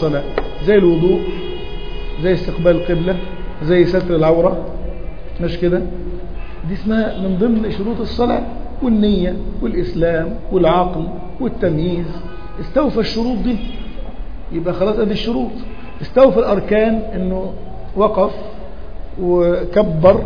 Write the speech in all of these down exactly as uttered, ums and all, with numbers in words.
الصلاة، زي الوضوء، زي استقبال القبلة، زي ستر العورة، مش كده؟ دي اسمها من ضمن شروط الصلاة. والنية والإسلام والعقل والتمييز، استوفى الشروط دي يبقى خلاص ادي الشروط. استوفى الأركان، انه وقف وكبر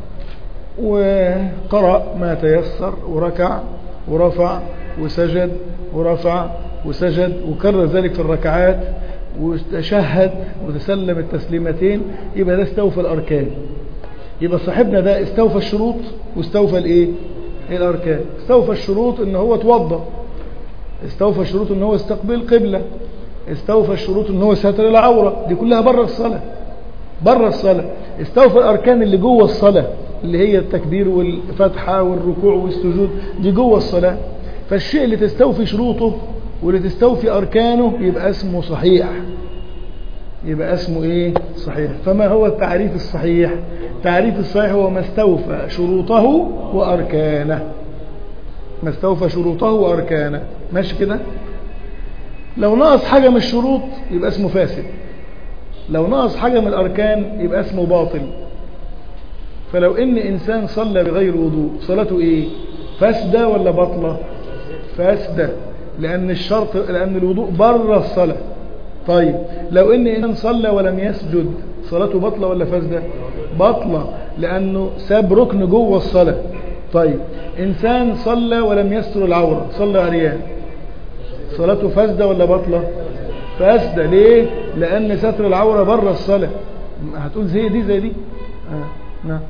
وقرأ ما تيسر وركع ورفع وسجد ورفع وسجد، وكرر ذلك في الركعات، وتشهد وتسلم التسليمتين، يبقى ده استوفى الأركان. يبقى صاحبنا ده استوفى الشروط واستوفى الايه؟ الأركان. استوفى الشروط ان هو توضأ، استوفى الشروط ان هو استقبل القبلة، استوفى الشروط ان هو ستر العورة، دي كلها بره الصلاة، بره الصلاة. استوفى الأركان اللي جوه الصلاة، اللي هي التكبير والفتحة والركوع والسجود، دي جوه الصلاة. فالشيء اللي تستوفي شروطه واللي تستوفي أركانه يبقى اسمه صحيح، يبقى اسمه ايه؟ صحيح. فما هو التعريف الصحيح؟ التعريف الصحيح هو ما استوفى شروطه وأركانه، ما استوفى شروطه وأركانه، ماشي كده؟ لو نقص حاجة من الشروط يبقى اسمه فاسد، لو نقص حاجة من الأركان يبقى اسمه باطل. فلو ان انسان صلى بغير وضوء، صلاته ايه؟ فاسدة ولا بطلة؟ فاسدة، لان الشرط، لان الوضوء بره الصلاة. طيب لو ان انسان صلى ولم يسجد، صلاته بطلة ولا فاسدة؟ بطلة، لانه ساب ركن جوه الصلاة. طيب انسان صلى ولم يستر العورة، صلى عريان، صلاته فاسدة ولا بطلة؟ فاسدة. ليه؟ لان ستر العورة بره الصلاة. هتقول زي دي زي دي؟ آه. نعم.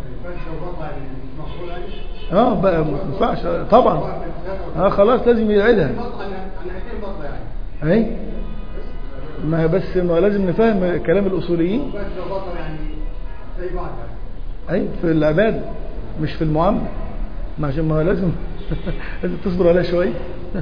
اه بقى ما ينفعش طبعا. اه خلاص لازم يعيدها. اي ما بس ما لازم نفهم كلام الاصوليين. اي في العباده مش في المعامله، ما عشان ما لازم لازم تصبر عليها شويه.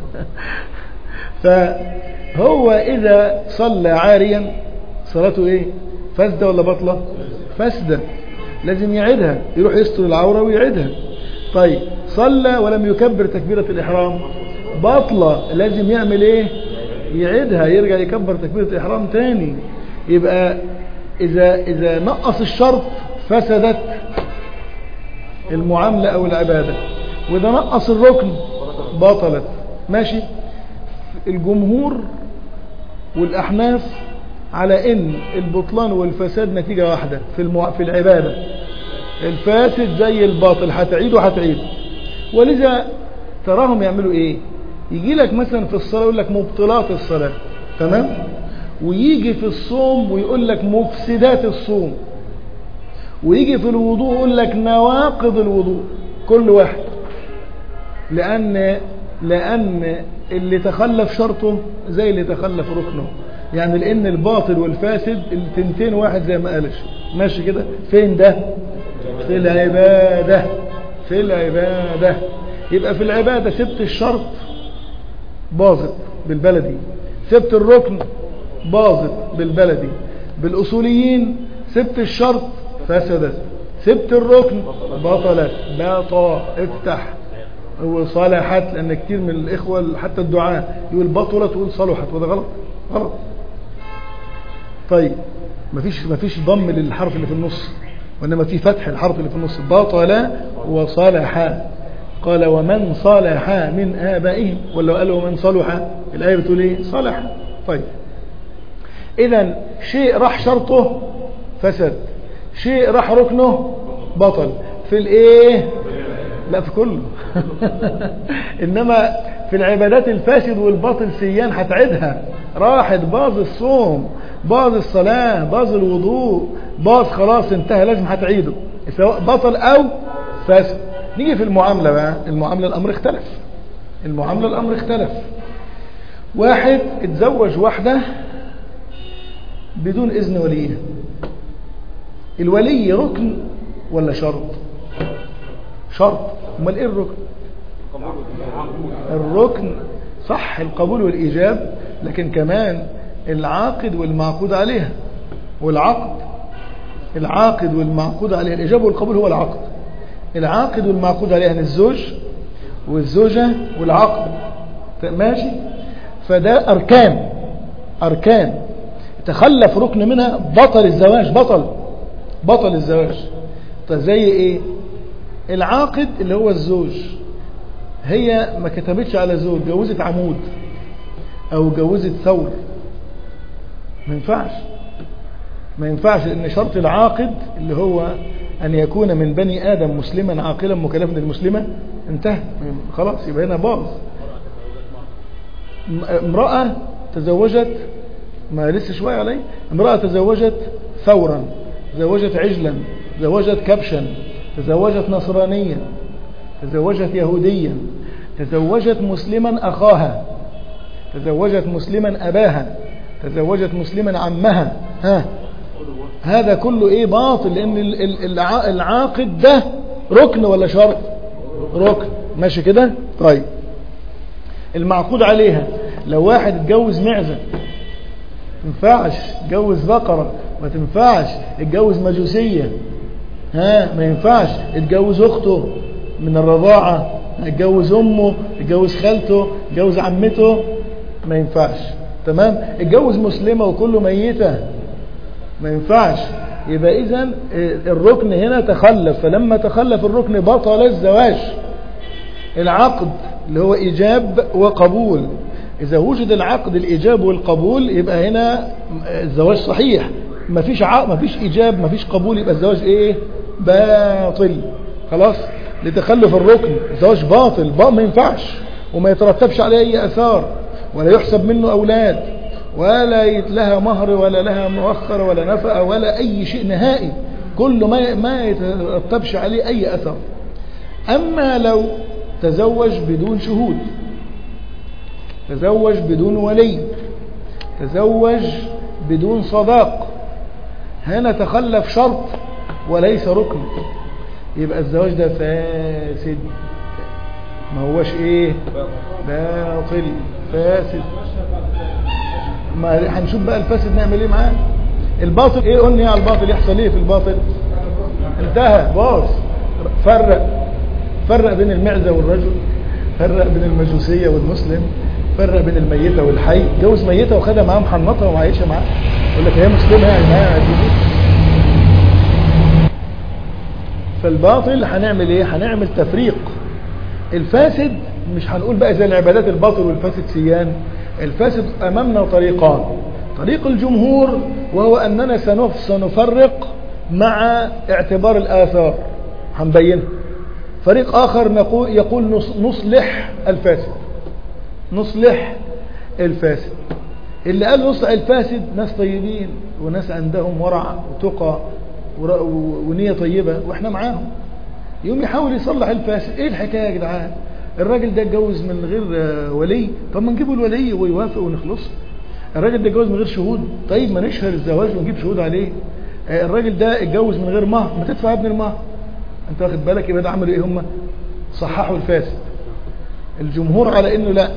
فهو اذا صلى عاريا صلاته ايه؟ فاسده ولا بطله؟ فاسده، لازم يعيدها، يروح يستر العورة ويعيدها. طيب صلى ولم يكبر تكبيرة الإحرام، بطلة، لازم يعمل ايه؟ يعيدها، يرجع يكبر تكبيرة الإحرام تاني. يبقى إذا, إذا نقص الشرط فسدت المعاملة أو العبادة، وإذا نقص الركن بطلت. ماشي؟ الجمهور والأحناف على ان البطلان والفساد نتيجة واحدة في المع... في العبادة، الفاسد زي الباطل، هتعيده هتعيده. ولذا تراهم يعملوا ايه؟ يجي لك مثلا في الصلاة يقول لك مبطلات الصلاة، تمام؟ ويجي في الصوم ويقول لك مفسدات الصوم، ويجي في الوضوء يقول لك نواقض الوضوء، كل واحد. لان لان اللي تخلف شرطه زي اللي تخلف ركنه، يعني لان الباطل والفاسد التنتين واحد زي ما قالش. ماشي كده؟ فين ده؟ في العبادة، في العبادة. يبقى في العبادة سبت الشرط باظت بالبلدي، سبت الركن باظت بالبلدي. بالاصوليين سبت الشرط فسدت، سبت الركن بطلت. باطا افتح وصالحت، لان كتير من الاخوة حتى الدعاء يقول بطلت ويقول صلحت، وده غلط غلط. طيب مفيش مفيش ضم للحرف اللي في النص، وانما في فتح الحرف اللي في النص. بطل وصالح، قال ومن صالح من آبائهم، ولا قال ومن صلح؟ الآية بتقول ايه؟ صالح. طيب اذا شيء راح شرطه فسد، شيء راح ركنه بطل. في الايه؟ لا في كله. انما في العبادات الفاسد والباطل سيان هتعيدها، راحت، باظ الصوم، باظ الصلاة، باظ الوضوء، باظ، خلاص انتهى، لازم هتعيده سواء بطل او فاسد. نيجي في المعاملة بقى، المعاملة الامر اختلف، المعاملة الامر اختلف. واحد اتزوج واحدة بدون اذن وليها، الولي ركن ولا شرط؟ شرط. امال ايه الركن؟ الركن صح القبول والايجاب، لكن كمان العاقد والمعقود عليها، والعقد العاقد والمعقود عليها، الايجاب والقبول هو العقد، العاقد والمعقود عليها يعني الزوج والزوجة والعقد. ماشي؟ فده اركان، اركان تخلف ركن منها بطل الزواج، بطل بطل الزواج. طيب زي ايه؟ العاقد اللي هو الزوج، هي ما كتبتش على زوج، جوزت عمود او جوزت ثور، ما ينفعش ما ينفعش لان شرط العاقد اللي هو ان يكون من بني ادم مسلما عاقلا مكلفا المسلمه انتهى خلاص، يبقى هنا باظ. امراه تزوجت، ما لسه شويه علي، امراه تزوجت ثورا، تزوجت عجلا، تزوجت كبشا، تزوجت نصرانيا، تزوجت يهوديا، تزوجت مسلما أخاها، تزوجت مسلما أباها، تزوجت مسلما عمها، ها هذا كله ايه؟ باطل، لان العاقد ده ركن ولا شرط؟ ركن، ماشي كده. طيب المعقود عليها، لو واحد اتجوز معزة ما تنفعش، اتجوز بقرة ما تنفعش، اتجوز مجوسية ها ما ينفعش، اتجوز اخته من الرضاعة، اتجوز امه، اتجوز خالته، اتجوز عمته، ما ينفعش. تمام. اتجوز مسلمة وكله ميتة، ما ينفعش. يبقى اذا الركن هنا تخلف، فلما تخلف الركن بطل الزواج. العقد اللي هو ايجاب وقبول، اذا وجد العقد الايجاب والقبول يبقى هنا الزواج صحيح. ما فيش ع... ما فيش ايجاب، ما فيش قبول، يبقى الزواج ايه؟ باطل. خلاص، لتخلف الركن الزواج باطل، با ما ينفعش، وما يترتبش عليه اي اثار، ولا يحسب منه اولاد، ولا لها مهر، ولا لها مؤخر، ولا نفقه، ولا اي شيء نهائي، كل ما ما يترتبش عليه اي اثر. اما لو تزوج بدون شهود، تزوج بدون ولي، تزوج بدون صداق، هنا تخلف شرط وليس ركن، يبقى الزواج ده فاسد، ما هوش ايه؟ باطل، فاسد. ما هنشوف بقى الفاسد نعمل ايه معاه. الباطل ايه؟ قلنا ايه على الباطل؟ يحصل ايه في الباطل؟ انتهى، باظ. فرق فرق بين المعزة والرجل، فرق بين المجوسية والمسلم، فرق بين الميتة والحي. جوز ميتة وخدها معاه محنطها وعايشة معاه، يقول لك هي مسلمة يعني معاها عزيزي. فالباطل هنعمل ايه؟ هنعمل تفريق. الفاسد مش هنقول بقى زي العبادات الباطل والفاسد سيان. الفاسد امامنا طريقان: طريق الجمهور وهو اننا سنفرق مع اعتبار الاثار، هنبينها. فريق اخر نقول يقول نصلح الفاسد، نصلح الفاسد. اللي قال نصلح الفاسد ناس طيبين وناس عندهم ورع وتقى ونية طيبة واحنا معاهم، يوم يحاول يصلح الفاسد. ايه الحكاية يا جدعان؟ الراجل ده اتجوز من غير ولي، طب ما نجيبه الولي ويوافق ونخلص. الراجل ده اتجوز من غير شهود، طيب ما نشهر الزواج ونجيب شهود عليه. الراجل ده اتجوز من غير مهر، ما تدفع ابن المهر. انت واخد بالك؟ يبقى ده عملوا ايه؟ هم صححوا الفاسد. الجمهور على انه لا،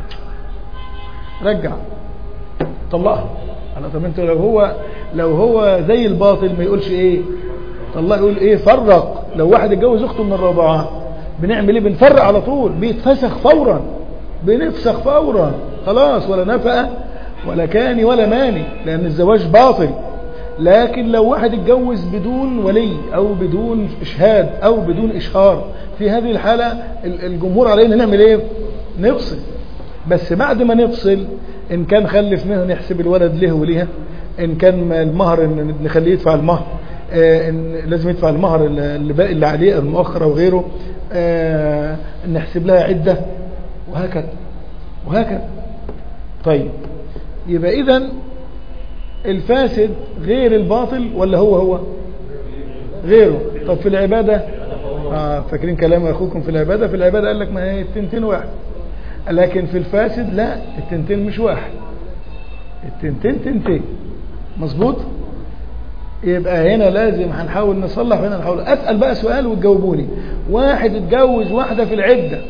رجع طلقها. انا طب انت لو هو لو هو زي الباطل ما يقولش ايه؟ طلق، يقول ايه؟ فرق. لو واحد اتجوز اخته من الرضاعه بنعمل ايه؟ بنفرق على طول، بيتفسخ فورا، بنفسخ فورا، خلاص، ولا نفقه ولا كاني ولا ماني، لان الزواج باطل. لكن لو واحد اتجوز بدون ولي او بدون اشهاد او بدون اشهار، في هذه الحاله الجمهور علينا نعمل ايه؟ نفصل. بس بعد ما نفصل، ان كان خلف منها نحسب الولد له وليها، ان كان المهر نخليه يدفع المهر، آه إن لازم يدفع المهر اللي باقي اللي عليه المؤخر او غيره، آه نحسب لها عده، وهكذا وهكذا. طيب يبقى اذا الفاسد غير الباطل ولا هو هو غيره؟ طب في العبادة آه فاكرين كلام اخوكم في العبادة؟ في العبادة قال لك ما هي التنتين واحد، لكن في الفاسد لا، التنتين مش واحد، التنتين تنتين. مظبوط؟ يبقى هنا لازم هنحاول نصلح، هنا نحاول. اسأل بقى سؤال وتجاوبوني. واحد اتجوز واحدة في العدة،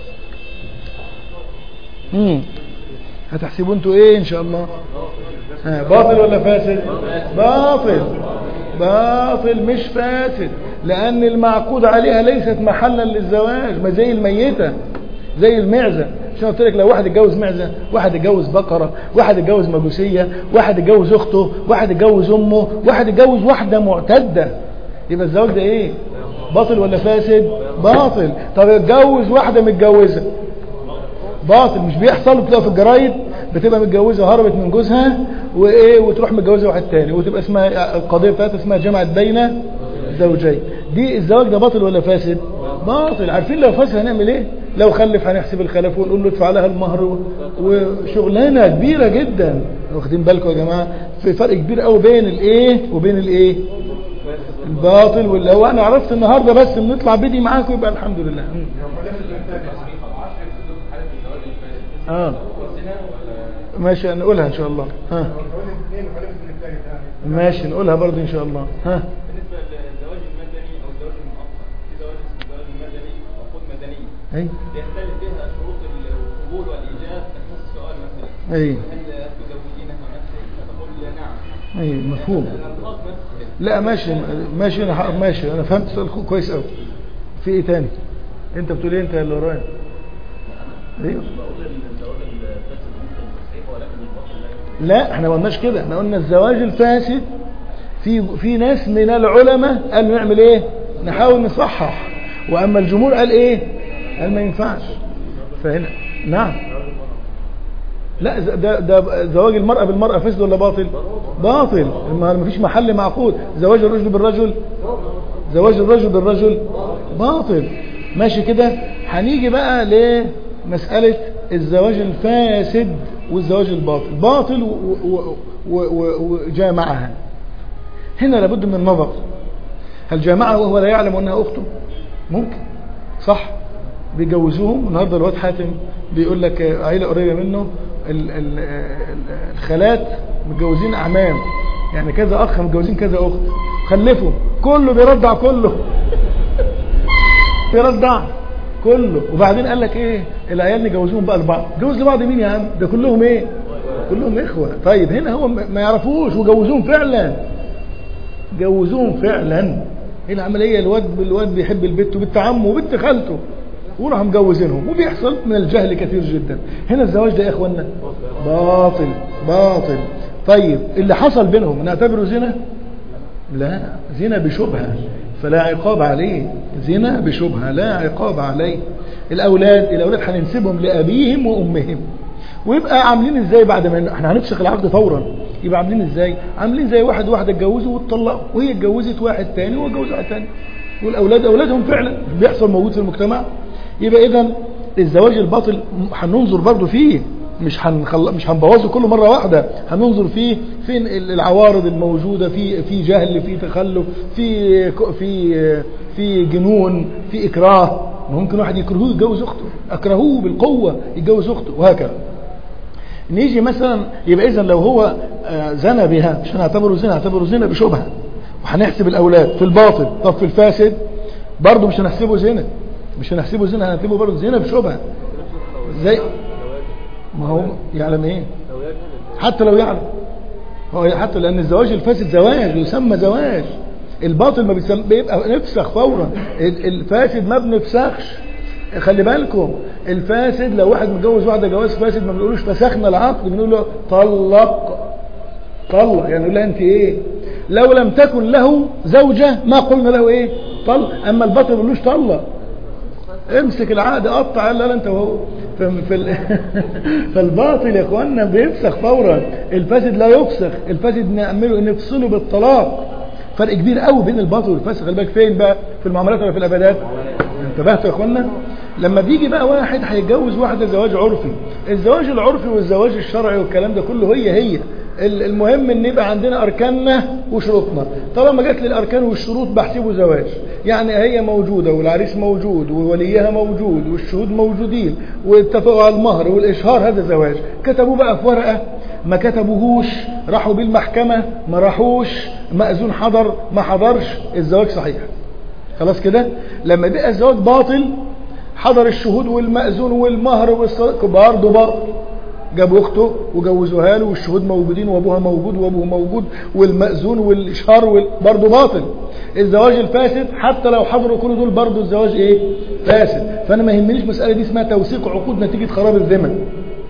امم هتحسبوا انتوا ايه ان شاء الله؟ ها، باطل ولا فاسد؟ باطل، باطل مش فاسد، لان المعقود عليها ليست محلا للزواج، ما زي الميتة، زي المعزة. عشان قلت لك لو واحد اتجوز معزه، واحد اتجوز بقره، واحد اتجوز مجوسيه، واحد اتجوز اخته، واحد اتجوز امه، واحد اتجوز واحده معتده، يبقى الزواج ده ايه؟ باطل ولا فاسد؟ باطل. طب اتجوز واحده متجوزه، باطل. مش بيحصل؟ بتلاقي في الجرايد بتبقى متجوزه وهربت من جوزها وايه وتروح متجوزه واحد تاني، وتبقى اسمها القضيه بتاعتها اسمها جمعت بين زوجين. دي الزواج ده باطل ولا فاسد؟ باطل. عارفين لو فاسد هنعمل ايه؟ لو خلف هنحسب الخلف ونقول له ادفع لها المهر، وشغلانه كبيره جدا. واخدين بالكم يا جماعه؟ في فرق كبير قوي بين الايه وبين الايه الباطل. واللي هو انا عرفت النهارده بس بنطلع بدي معاكم يبقى الحمد لله. اه ماشي نقولها ان شاء الله. ها ماشي نقولها برضه ان شاء الله. ها بالنسبه للزواج المدني او الزواج المؤقت، في زواج اسمه الزواج المدني عقود مدنيه اي بيختلف فيها شروط القبول والايجاب. نفس السؤال مثلا اي هل تزوجينها نفسك؟ فتقول نعم. اي مفهوم. الالفاظ نفسها. لا ماشي ماشي انا ماشي انا فهمت السؤال كويس قوي. في ايه تاني؟ انت بتقول ايه انت اللي ورايا؟ ايوه لا احنا ما قلناش كده، احنا قلنا الزواج الفاسد في في ناس من العلماء قالوا نعمل ايه؟ نحاول نصحح. واما الجمهور قال ايه؟ قال ما ينفعش. فهنا نعم. لا ده ده زواج المرأة بالمرأة فاسد ولا باطل؟ باطل. ما فيش محل معقود. زواج الرجل بالرجل، زواج الرجل بالرجل باطل. ماشي كده. هنيجي بقى لمسألة الزواج الفاسد والزواج الباطل. باطل وجامعها. هنا لابد من النظر. هل جامعها وهو لا يعلم أنها أخته؟ ممكن صح. بيجوزوهم. النهارده الواد حاتم بيقول لك عيلة قريبة منه الخالات متجوزين أعمام، يعني كذا أخ متجوزين كذا أخت، خلفوا كله بيرضع كله بيرضع كله. وبعدين قال لك ايه؟ العيال نجوزوهم بقى لبعض. جوز لبعض مين يا عم؟ ده كلهم ايه؟ كلهم اخوه. طيب هنا هو ما يعرفوش وجوزوهم فعلا، جوزوهم فعلا. ايه العمليه؟ الواد الواد بيحب البت وبنت عمه وبنت خالته وراح مجوزينهم، وبيحصل من الجهل كثير جدا. هنا الزواج ده يا اخوانا باطل باطل. طيب اللي حصل بينهم نعتبره زنا؟ لا، زنا بشبهه فلا عقاب عليه. زنا بشبهه لا عقاب عليه. الاولاد الاولاد هننسبهم لابيهم وامهم. ويبقى عاملين ازاي بعد ما احنا هنفسخ العقد فورا؟ يبقى عاملين ازاي؟ عاملين زي واحد واحده اتجوزوا واتطلقوا، وهي اتجوزت واحد تاني وهو اتجوز واحد تاني، والاولاد اولادهم فعلا بيحصل موجود في المجتمع. يبقى اذا الزواج الباطل هننظر برضو فيه، مش هنخل... مش هنبوظه كله مره واحده. هننظر فيه فين العوارض الموجوده، في في جهل، في تخلف، في في في جنون، في اكراه. ممكن واحد يكرهوه يتجوز اخته، اكرهوه بالقوه يتجوز اخته، وهكذا. نيجي مثلا يبقى اذا لو هو زنى بها مش هنعتبره زنا، هنعتبره زنا بشبهه، وهنحسب الاولاد في الباطل. طب في الفاسد برضه مش هنحسبه زنا، مش هنحسبه زنا، هنحسبه برضه زنا بشبهه. زي ما هو يعلم ايه؟ حتى لو يعلم هو، حتى لان الزواج الفاسد زواج يسمى زواج. الباطل ما بيسمى بيبقى نفسخ فورا. الفاسد ما بنفسخش. خلي بالكم الفاسد لو واحد متجوز واحده جواز فاسد ما بنقولوش فسخنا العقد، بنقول له طلق. طلق يعني نقول لها انت ايه؟ لو لم تكن له زوجه ما قلنا له ايه؟ طلق. اما الباطل ما بنقولوش طلق، امسك العقد قطع. لا لا انت وهو في فالباطل يا اخوانا بيفسخ فورا. الفاسد لا يفسخ. الفاسد نعمله نفصله بالطلاق. فرق كبير قوي بين الباطل والفاسد. خلي بالك فين بقى؟ في المعاملات ولا في العبادات؟ انتبهتوا يا اخوانا؟ لما بيجي بقى واحد هيتجوز واحده زواج عرفي، الزواج العرفي والزواج الشرعي والكلام ده كله هي هي. المهم ان يبقى عندنا اركاننا وشروطنا. طالما جت لي الاركان والشروط بحسبه زواج. يعني هي موجوده والعريس موجود ووليها موجود والشهود موجودين واتفقوا على المهر والاشهار، هذا زواج. كتبوه بقى في ورقه ما كتبوهوش، راحوا بالمحكمه ما راحوش، مأذون حضر ما حضرش، الزواج صحيح. خلاص كده. لما بقى الزواج باطل حضر الشهود والمأذون والمهر والصدق برضه باطل. جابوا اخته وجوزوها له والشهود موجودين وابوها موجود وابوه موجود والمأذون والاشهار برضه باطل. الزواج الفاسد حتى لو حضروا كل دول برضه الزواج ايه؟ فاسد. فانا ما يهمنيش مساله دي اسمها توثيق عقود نتيجه خراب الذمم.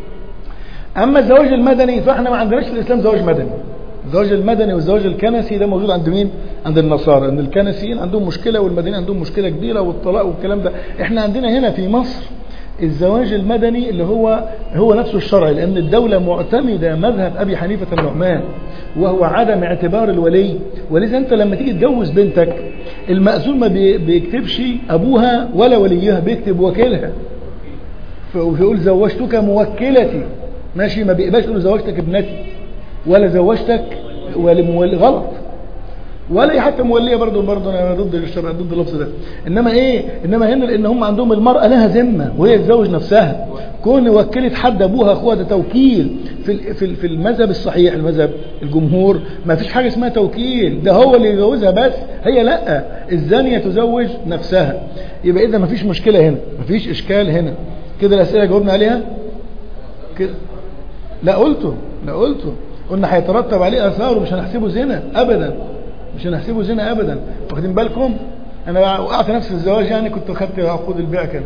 اما الزواج المدني فاحنا ما عندناش في الاسلام زواج مدني. الزواج المدني والزواج الكنسي ده موجود عند مين؟ عند النصارى. ان الكنسيين عندهم مشكله والمدنيين عندهم مشكله كبيره، والطلاق والكلام ده. احنا عندنا هنا في مصر الزواج المدني اللي هو هو نفسه الشرعي، لان الدوله معتمده مذهب ابي حنيفه النعمان وهو عدم اعتبار الولي. ولذا انت لما تيجي تجوز بنتك المأذون ما بيكتبش ابوها ولا وليها، بيكتب وكيلها، فيقول زوجتك موكلتي، ماشي، ما بيقبلش يقول زوجتك ابنتي ولا زوجتك ولي، غلط. ولا حتى موليه برضه برضه انا ضد الشرع، ضد اللفظ ده. انما ايه؟ انما هنا لان هم عندهم المراه لها ذمه وهي تزوج نفسها. كون وكلت حد ابوها اخوها ده توكيل. في في في المذهب الصحيح، المذهب الجمهور، ما فيش حاجه اسمها توكيل، ده هو اللي يجوزها بس، هي لا، الزانيه تزوج نفسها. يبقى اذا ما فيش مشكله هنا، ما فيش اشكال هنا. كده الاسئله جاوبنا عليها كده. لا قلته لا قلته قلنا هيترتب عليه اثار ومش هنحسبه زنا ابدا، مش هنحسبه زنا ابدا. واخدين بالكم؟ انا وقعت نفسي في الزواج، يعني كنت خدت عقود البيع كده.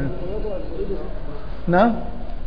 نعم.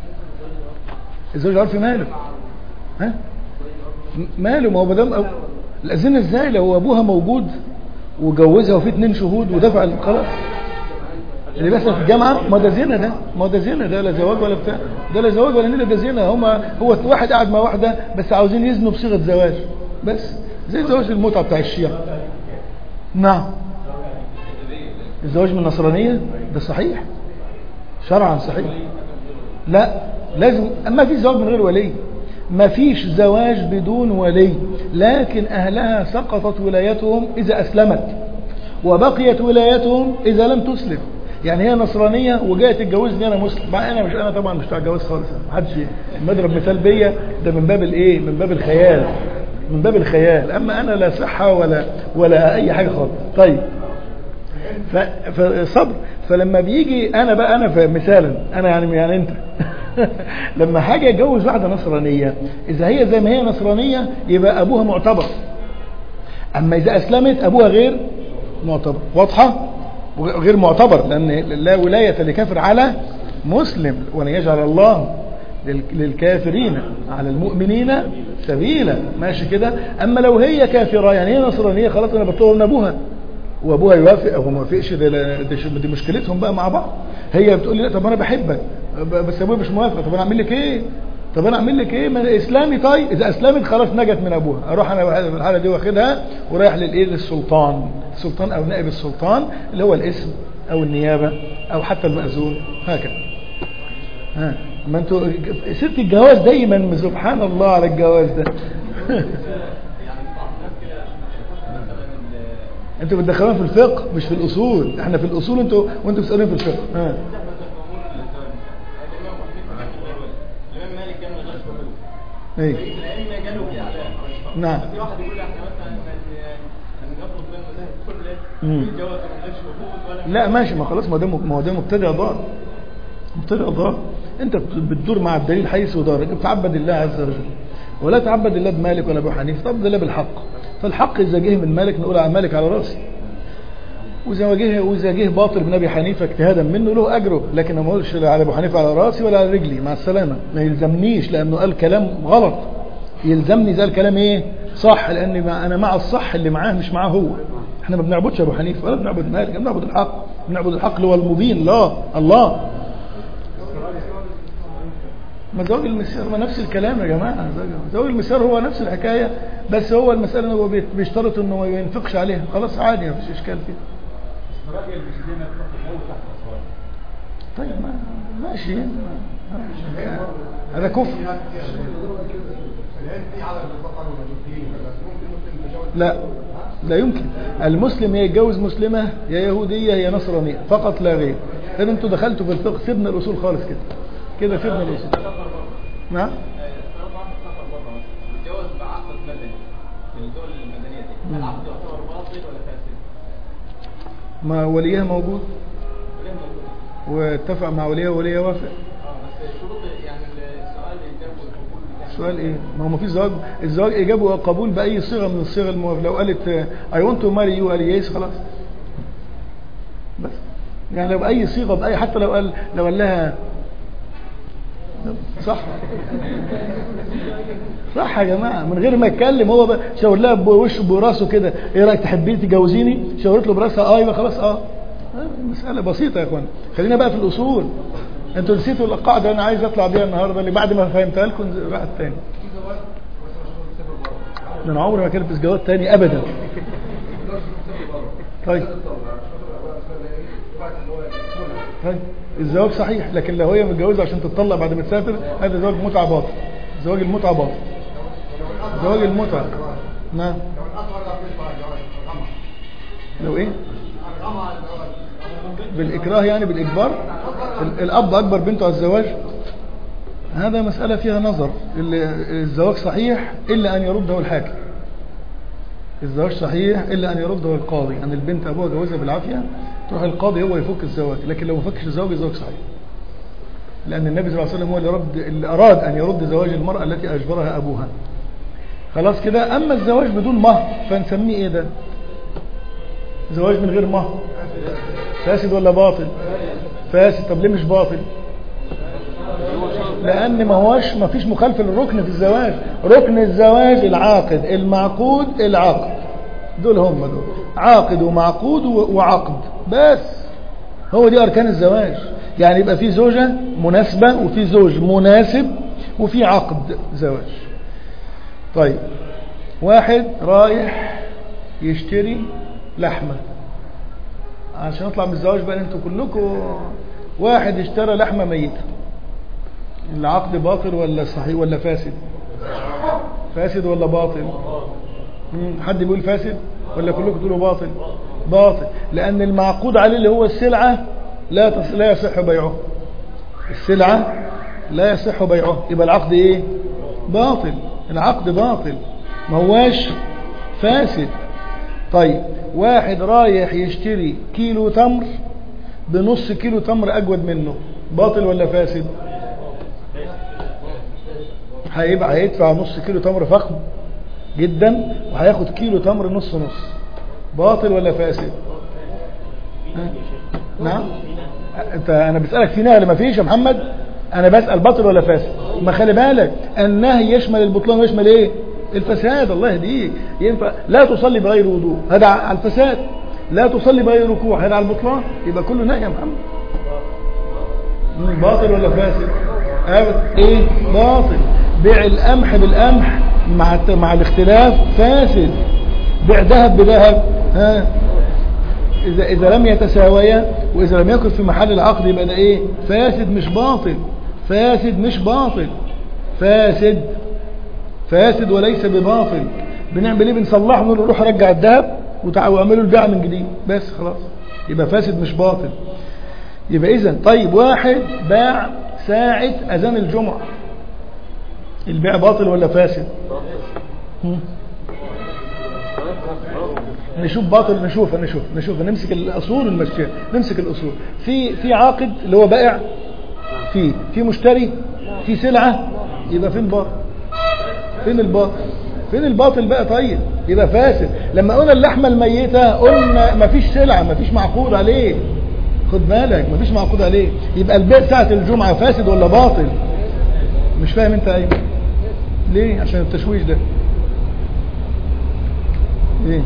الزواج عرفي ماله؟ ها؟ ماله؟ ما هو مدام أو... الزنا ازاي لو ابوها موجود وجوزها وفي اتنين شهود ودفع خلاص اللي بيحصل في الجامعه؟ ما ده زنا، ده ما ده زنا، ده لا زواج ولا بتاع، ده لا زواج ولا نيله، ده زنا. هما هو واحد قاعد مع واحده بس عاوزين يزنوا بصيغه زواج بس، زي زواج المتعه بتاع الشيعة. نعم. الزواج من النصرانيه ده صحيح شرعا، صحيح. لا لازم، ما فيش زواج من غير ولي، ما فيش زواج بدون ولي، لكن اهلها سقطت ولايتهم اذا اسلمت وبقيت ولايتهم اذا لم تسلم. يعني هي نصرانيه وجايه تتجوزني انا مسلم، مع انا مش، انا طبعا مش بتاع جواز خالص، ما حدش مضرب مثال بيا ده من باب الايه؟ من باب الخيال، من باب الخيال. اما انا لا صحه ولا ولا اي حاجه خالص. طيب فصبر. فلما بيجي انا بقى انا مثالا انا يعني يعني انت لما حاجه اتجوز واحده نصرانيه، اذا هي زي ما هي نصرانيه يبقى ابوها معتبر، اما اذا اسلمت ابوها غير معتبر. واضحه؟ غير معتبر، لان لا ولايه لكافر على مسلم، ولن يجعل الله للكافرين على المؤمنين سبيلا. ماشي كده؟ اما لو هي كافره يعني هي نصرانيه، خلاص انا بطلب من ابوها وابوها يوافق او ما يوافقش، دي مشكلتهم بقى مع بعض. هي بتقول لي لا طب انا بحبك بس ابويا مش موافق، طب انا اعمل لك ايه؟ طب انا اعمل لك ايه؟ ما اسلامي. طيب اذا اسلمت خلاص نجت من ابوها، اروح انا في الحاله دي واخدها ورايح للايه؟ للسلطان، السلطان او نائب السلطان اللي هو الاسم او النيابه او حتى المأذون، هكذا. ها ما انتوا سيره الجواز دايما، سبحان الله على الجواز ده انتوا بتدخلونا في الفقه مش في الاصول، احنا في الاصول انتوا وانتوا بتسالوني في الفقه. ها ايه؟ نعم. لا ماشي، ما خلاص، ما ده ما هو ده مبتدع ضال، مبتدع ضال. انت بتدور مع الدليل حيث دار، انت بتعبد الله عز وجل ولا تعبد الله بمالك ولا ابو حنيفه، تعبد الله بالحق. فالحق اذا جه من مالك نقول على مالك على راسي، واذا جه واذا جه باطل من ابي حنيفه اجتهادا منه له اجره، لكن ما اقولش على ابو حنيفه على راسي ولا على رجلي، مع السلامه، ما يلزمنيش لانه قال كلام غلط. يلزمني زي الكلام ايه؟ صح، لان انا مع الصح اللي معاه مش معاه هو. احنا ما بنعبدش ابو حنيفه ولا بنعبد مالك، بنعبد الحق، بنعبد الحق اللي هو المبين، لا الله. ما زواج المسيار ما نفس الكلام يا جماعه، زواج المسيار هو نفس الحكايه، بس هو المساله هو بيشترط انه ما ينفقش عليها، خلاص عادي ما فيش اشكال فيه. طيب ما ماشي، هذا كفر. لا لا يمكن المسلم يا يتجوز مسلمه يا يهوديه يا نصرانيه فقط لا غير. لان انتوا دخلتوا في الفقه، سيبنا الاصول خالص كده كده سيبنا الاصول. نعم. الجواز بعقد مدني في الدول المدنيه دي، العقد يعتبر باطل ولا فاسد؟ ما وليها موجود واتفق مع وليها ووليها وافق. اه بس الشروط يعني السؤال الاجابه والقبول بتاع السؤال ايه؟ ما هو ما فيش زواج، الزواج اجابه وقبول باي صيغه من الصيغ الموافقه. لو قالت اي ونت تو ماري يو قال يس خلاص بس يعني لو بأي صيغة بأي، حتى لو قال لو قال لها صح صح يا جماعة، من غير ما يتكلم هو بقى شاور لها بوشه براسه كده، ايه رايك تحبيني تجوزيني؟ شاورت له براسها اه، يبقى خلاص اه. مسألة بسيطة يا اخوان. خلينا بقى في الأصول. انتوا نسيتوا القاعدة انا عايز اطلع بيها النهارده اللي بعد ما فهمتها لكم راحت تاني. انا عمري ما كلمت جواد تاني ابدا. طيب طيب الزواج صحيح، لكن لو هي متجوزه عشان تتطلق بعد ما تسافر هذا زواج متعه باطل. زواج المتعه باطل. زواج المتعه نعم. لو ايه بالاكراه يعني بالاجبار، الاب اجبر بنته على الزواج، هذا مساله فيها نظر. الزواج صحيح الا ان يرده الحاكم. الزواج صحيح الا ان يرده القاضي. يعني البنت ابوها جوزها بالعافيه تروح القاضي هو يفك الزواج، لكن لو ما فكش الزواج الزواج صحيح، لان النبي صلى الله عليه وسلم هو اللي, رد اللي اراد ان يرد زواج المراه التي اجبرها ابوها. خلاص كده. اما الزواج بدون مهر فنسميه ايه ده؟ زواج من غير مهر فاسد ولا باطل؟ فاسد. طب ليه مش باطل؟ لان ما هوش ما فيش مخالفه للركن في الزواج. ركن الزواج العاقد المعقود العقد، دول هم دول عاقد ومعقود وعقد، بس هو دي اركان الزواج. يعني يبقى في زوجه مناسبه وفي زوج مناسب وفي عقد زواج. طيب واحد رايح يشتري لحمه عشان نطلع من الزواج بقى انتوا كلكم. واحد اشترى لحمه ميته، العقد باطل ولا صحيح ولا فاسد؟ فاسد ولا باطل؟ حد بيقول فاسد ولا كلكم تقولوا باطل؟ باطل، لأن المعقود عليه اللي هو السلعة لا تص... لا يصح بيعه. السلعة لا يصح بيعه، يبقى العقد ايه؟ باطل. العقد باطل ما هواش فاسد. طيب واحد رايح يشتري كيلو تمر بنص كيلو تمر أجود منه، باطل ولا فاسد؟ هيبقى هيدفع نص كيلو تمر فخم جدا وهياخد كيلو تمر نص نص، باطل ولا فاسد؟ نعم. انت انا بسألك في نهي ما فيش يا محمد، انا بسأل باطل ولا فاسد. ما خلي بالك النهي يشمل البطلان ويشمل ايه؟ الفساد. الله يهديك. ينفع لا تصلي بغير وضوء هذا على الفساد، لا تصلي بغير ركوع هذا على البطلان، يبقى كله نهي يا محمد. باطل ولا فاسد؟ ابدا ايه؟ باطل. بيع القمح بالقمح مع مع الاختلاف فاسد. بيع ذهب بذهب ها اذا اذا لم يتساويا واذا لم يكن في محل العقد يبقى ده ايه؟ فاسد مش باطل. فاسد مش باطل. فاسد فاسد وليس بباطل. بنعمل ايه؟ بنصلحه ونقول روح رجع الذهب وتعالوا اعملوا البيع من جديد بس خلاص، يبقى فاسد مش باطل. يبقى اذا طيب واحد باع ساعة اذان الجمعة، البيع باطل ولا فاسد؟ نشوف باطل. نشوف نشوف نشوف نمسك الاصول ونمشيها. نمسك الاصول. في في عاقد اللي هو بائع، في في مشتري، في سلعة، يبقى فين باطل؟ فين الباطل؟ فين الباطل بقى؟ طيب يبقى فاسد. لما قلنا اللحمة الميتة قلنا مفيش سلعة، مفيش معقود عليه. خد بالك مفيش معقود عليه، يبقى البيع ساعة الجمعة فاسد ولا باطل؟ مش فاهم انت ايه؟ ليه؟ عشان التشويش ده. ليه؟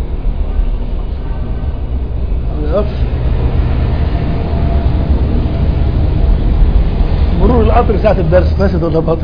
مرور القطر ساعة الدرس فاسد ولا باطل؟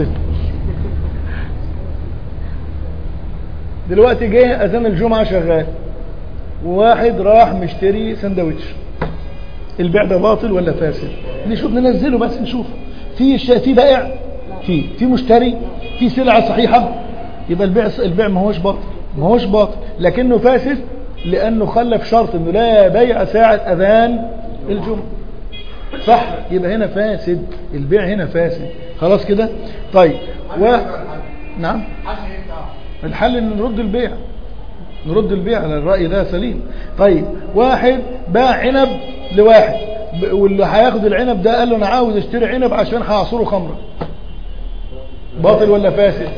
دلوقتي جه اذان الجمعة شغال وواحد راح مشتري سندوتش، البيع ده باطل ولا فاسد؟ نشوف ننزله بس نشوف. في في بائع، في في مشتري، في سلعة صحيحة، يبقى البيع البيع ما هوش باطل، ما هوش باطل لكنه فاسد لانه خلف شرط انه لا بيع ساعة اذان الجمعة. صح؟ يبقى هنا فاسد، البيع هنا فاسد. خلاص كده؟ طيب و... نعم. الحل ان نرد البيع، نرد البيع على الرأي ده سليم. طيب واحد باع عنب لواحد واللي هياخد العنب ده قال له انا عاوز اشتري عنب عشان هعصره خمره، باطل ولا فاسد؟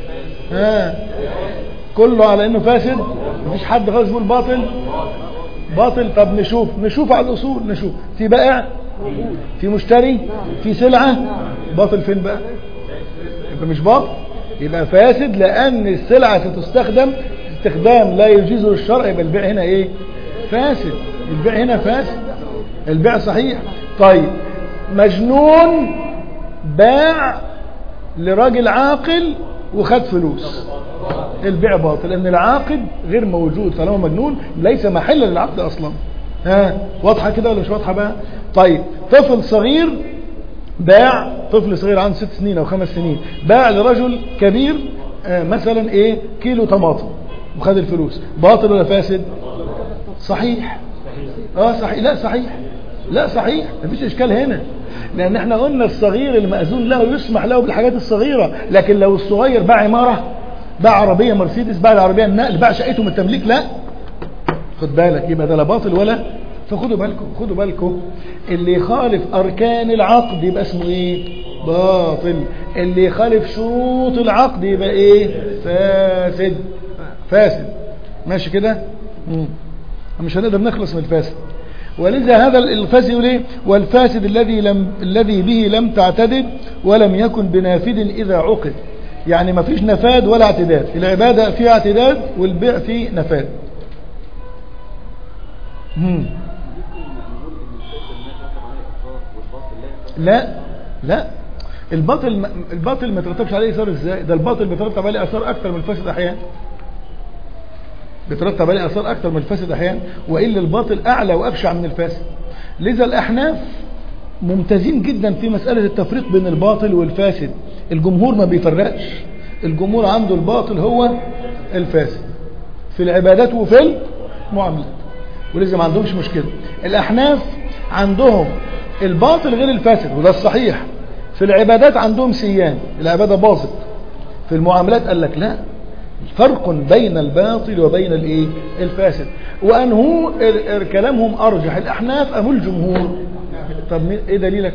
ها كله على انه فاسد، مفيش حد خالص يقول باطل. باطل. طب نشوف نشوف على الأصول، نشوف في بائع، في مشتري، في سلعة، باطل فين بقى؟ يبقى مش باطل، يبقى فاسد، لأن السلعة ستستخدم استخدام لا يجيزه الشرع، يبقى البيع هنا ايه؟ فاسد. البيع هنا فاسد، البيع صحيح. طيب مجنون باع لراجل عاقل وخد فلوس، البيع باطل، لأن العاقد غير موجود، طالما مجنون ليس محل للعقد أصلا. ها واضحة كده ولا مش واضحة بقى؟ طيب طفل صغير باع، طفل صغير عنده ست سنين أو خمس سنين باع لرجل كبير آه مثلا ايه كيلو طماطم وخد الفلوس، باطل ولا فاسد؟ صحيح. اه صحيح. لا صحيح، لا صحيح، مفيش اشكال هنا، لان احنا قلنا الصغير المأذون له يسمح له بالحاجات الصغيرة، لكن لو الصغير باع عمارة، باع عربية مرسيدس، باع العربية النقل، باع شقته من التمليك، لا خد بالك، يبقى ده لا باطل ولا. فخدوا بالكم خدوا بالكم اللي يخالف اركان العقد يبقى اسمه ايه؟ باطل. اللي يخالف شروط العقد يبقى ايه؟ فاسد. فاسد. ماشي كده؟ مش هنقدر نخلص من الفاسد. ولذا هذا الفاسد يقول ايه؟ والفاسد الذي لم الذي به لم تعتدد ولم يكن بنافذ اذا عقد. يعني ما فيش نفاذ ولا اعتداد، العبادة فيها اعتداد والبيع فيه نفاذ. مم. لا لا الباطل الباطل ما يترتبش عليه اثار. ازاي؟ ده الباطل بيترتب عليه اثار اكثر من الفاسد احيانا، بيترتب عليه اثار اكثر من الفاسد احيانا، والا الباطل اعلى وابشع من الفاسد. لذا الاحناف ممتازين جدا في مساله التفريق بين الباطل والفاسد، الجمهور ما بيفرقش، الجمهور عنده الباطل هو الفاسد في العبادات وفي المعاملات، ولذا ما عندهمش مشكله. الاحناف عندهم الباطل غير الفاسد، وده الصحيح. في العبادات عندهم سيان، العباده باظت. في المعاملات قال لك لا، فرق بين الباطل وبين الايه؟ الفاسد. وانه كلامهم ارجح، الاحناف ام الجمهور. طب ايه دليلك؟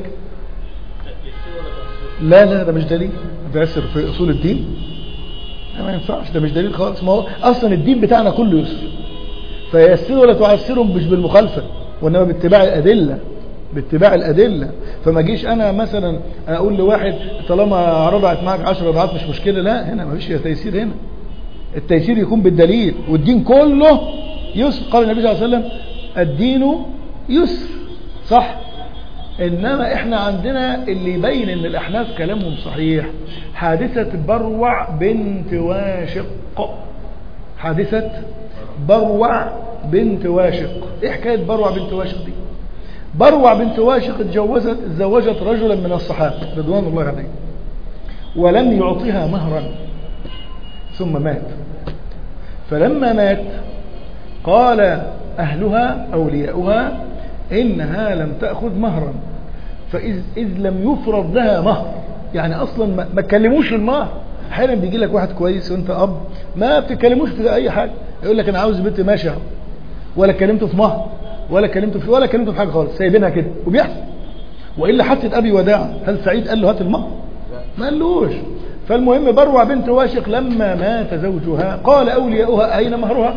لا لا ده مش دليل، بيأثر في اصول الدين، ما ينفعش، ده مش دليل خالص. ما هو اصلا الدين بتاعنا كله يسر، فيسروا ولا تعسرهم مش بالمخالفه، وانما باتباع الادله، باتباع الادله. فما جيش انا مثلا اقول لواحد طالما رضعت معك عشر رضعات مش مشكله، لا، هنا ما فيش تيسير. هنا التيسير يكون بالدليل، والدين كله يسر. قال النبي صلى الله عليه وسلم الدين يسر، صح؟ انما احنا عندنا اللي يبين ان الاحناف كلامهم صحيح حادثه بروع بنت واشق. حادثه بروع بنت واشق. ايه حكايه بروع بنت واشق دي؟ بروع بنت واشق اتجوزت اتزوجت رجلا من الصحابه رضوان الله عليه، ولم يعطيها مهرا، ثم مات. فلما مات قال اهلها اولياؤها انها لم تاخذ مهرا، فاذ اذ لم يفرض لها مهر، يعني اصلا ما تكلموش المهر. احيانا بيجي لك واحد كويس وانت اب ما بتكلموش في اي حاجه، يقول لك انا عاوز بنت ماشي، ولا كلمته في مهر ولا كلمته في ولا كلمته في حاجه خالص، سايبينها كده وبيحصل. والا حتى ابي وداع، هل سعيد قال له هات المهر؟ ما قالوش. فالمهم بروع بنت واشق لما مات زوجها قال اولياؤها اين مهرها؟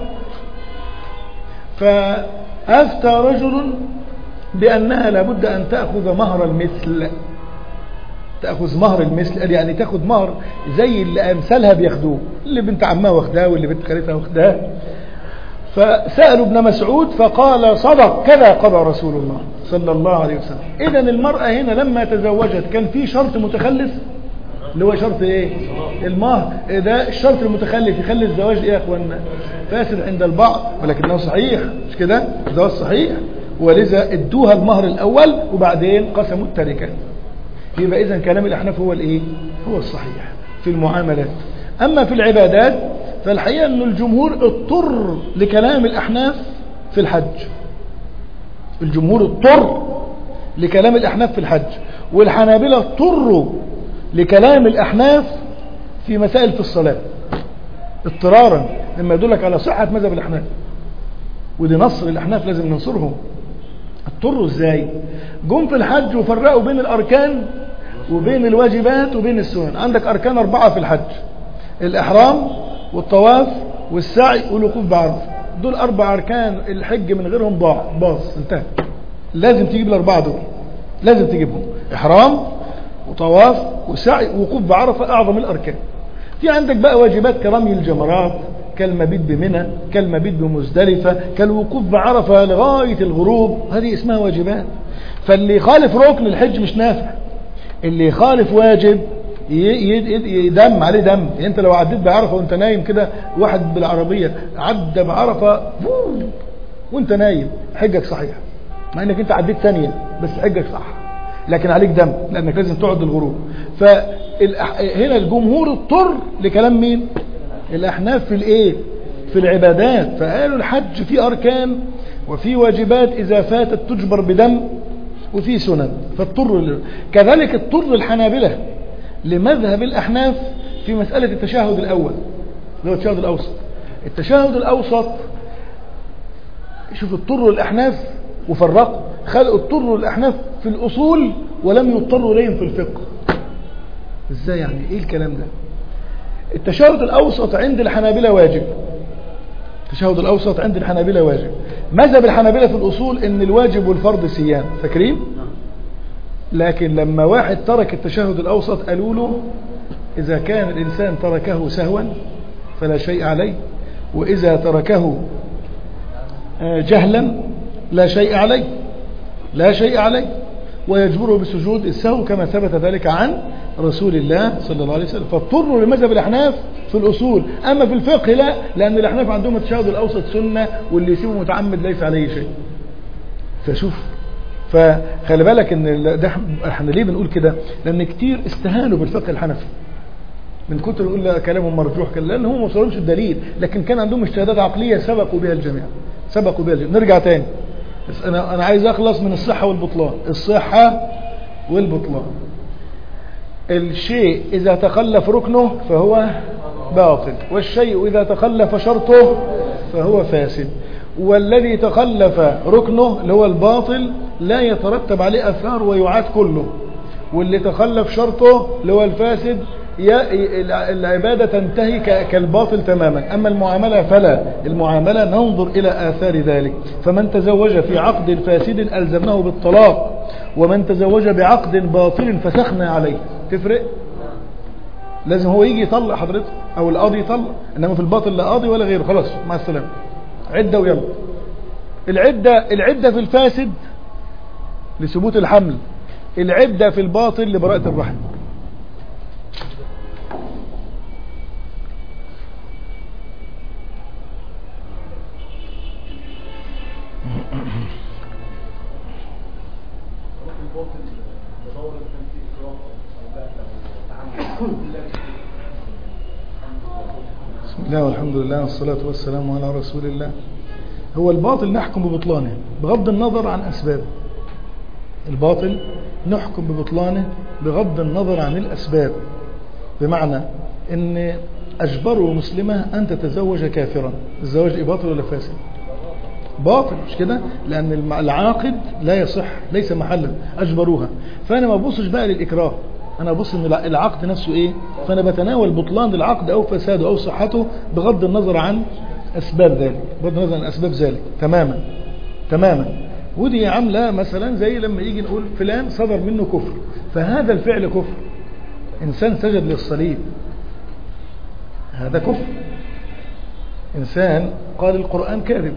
فافتى رجل بانها لابد ان تاخذ مهر المثل. تاخذ مهر المثل يعني تاخذ مهر زي اللي امثالها بياخدوه، اللي بنت عمها واخداه واللي بنت خالتها واخداه. فسالوا ابن مسعود فقال صدق، كذا قضى رسول الله صلى الله عليه وسلم. اذا المراه هنا لما تزوجت كان في شرط متخلف، اللي هو شرط ايه؟ المهر. ده الشرط المتخلف يخلي الزواج ايه يا اخوانا؟ فاسد عند البعض، ولكنه صحيح، مش كده؟ ده الصحيح. ولذا ادوها المهر الاول وبعدين قسموا التركه. يبقى اذا كلام الاحناف هو الايه؟ هو الصحيح في المعاملات. اما في العبادات فالحقيقه ان الجمهور اضطر لكلام الاحناف في الحج. الجمهور اضطر لكلام الاحناف في الحج، والحنابلة اضطروا لكلام الاحناف في مسائل في الصلاه اضطرارا، مما يدلك على صحه مذهب الاحناف، ودي نصر الاحناف لازم ننصرهم. اضطروا ازاي؟ جم في الحج وفرقوا بين الاركان وبين الواجبات وبين السنن. عندك اركان اربعه في الحج: الاحرام والطواف والسعي والوقوف بعرفه. دول أربع أركان، الحج من غيرهم ضاع باص انتهى. لازم تجيب الأربعة دول، لازم تجيبهم: إحرام وطواف وسعي ووقوف بعرفة، أعظم الأركان. في عندك بقى واجبات كرمي الجمرات، كالمبيت بمنى، كالمبيت بمزدلفة، كالوقوف بعرفة لغاية الغروب، هذه اسمها واجبات. فاللي يخالف ركن الحج مش نافع، اللي يخالف واجب يدم عليه دم. يعني انت لو عديت بعرفة وانت نايم كده، واحد بالعربية عدى بعرفة وانت نايم، حجك صحيح، مع انك انت عديت ثانية بس حجك صح، لكن عليك دم لانك لازم تقعد الغروب. فهنا الجمهور اضطر لكلام مين؟ الاحناف في الايه؟ في العبادات. فقالوا الحج فيه اركان وفي واجبات اذا فاتت تجبر بدم، وفي سنن فاضطر. كذلك اضطر الحنابلة لمذهب الاحناف في مسألة التشهد الاول اللي هو التشهد الاوسط. التشهد الاوسط شوف اضطروا الاحناف وفرقوا، خلقوا اضطروا الاحناف في الاصول ولم يضطروا اليهم في الفقه. ازاي يعني؟ ايه الكلام ده؟ التشهد الاوسط عند الحنابلة واجب، التشهد الاوسط عند الحنابلة واجب. مذهب الحنابلة في الاصول ان الواجب والفرض سيان، فاكرين؟ لكن لما واحد ترك التشهد الاوسط قالوا له اذا كان الانسان تركه سهوا فلا شيء عليه، واذا تركه جهلا لا شيء عليه، لا شيء عليه، ويجبره بسجود السهو كما ثبت ذلك عن رسول الله صلى الله عليه وسلم. فاضطروا لمذهب الأحناف في الأصول. أما في الفقه لا، لأن الأحناف عندهم التشهد الأوسط سنة، واللي يسيبه متعمد ليس عليه شيء. فشوف، فخلي بالك ان ده احنا ليه بنقول كده؟ لأن كتير استهانوا بالفقه الحنفي من كتر نقول كلامهم مرجوح كده، لأن هم ما وصلهمش الدليل، لكن كان عندهم اجتهادات عقلية سبقوا بها الجميع، سبقوا بها الجميع. نرجع تاني، بس أنا أنا عايز أخلص من الصحة والبطلان. الصحة والبطلان، الشيء إذا تخلف ركنه فهو باطل، والشيء إذا تخلف شرطه فهو فاسد. والذي تخلف ركنه اللي هو الباطل لا يترتب عليه أثار ويعاد كله، واللي تخلف شرطه اللي هو الفاسد العبادة تنتهي كالباطل تماما. أما المعاملة فلا، المعاملة ننظر إلى آثار ذلك. فمن تزوج في عقد فاسد ألزمناه بالطلاق، ومن تزوج بعقد باطل فسخنا عليه. تفرق؟ لازم هو يجي يطلق حضرتك أو القاضي يطلق، إنما في الباطل لا قاضي ولا غيره، خلاص مع السلامة، عدة ويلا. العدة العدة في الفاسد لثبوت الحمل، العدة في الباطل لبراءة الرحم. بسم الله والحمد لله والصلاة والسلام على رسول الله. هو الباطل نحكم ببطلانه بغض النظر عن أسبابه، الباطل نحكم ببطلانه بغض النظر عن الأسباب. بمعنى ان أجبروا مسلمة أن تتزوج كافرا، الزواج إيه، باطل ولا فاسد؟ باطل، مش كده؟ لأن العاقد لا يصح، ليس محلا، أجبروها. فأنا ما ببصش بقى للإكراه، أنا ببص إن العقد نفسه إيه، فأنا بتناول بطلان العقد أو فساده أو صحته بغض النظر عن أسباب ذلك، بغض النظر عن أسباب ذلك تماما تماما. ودي عاملة مثلا زي لما يجي نقول فلان صدر منه كفر، فهذا الفعل كفر. إنسان سجد للصليب هذا كفر، إنسان قال القرآن كاذب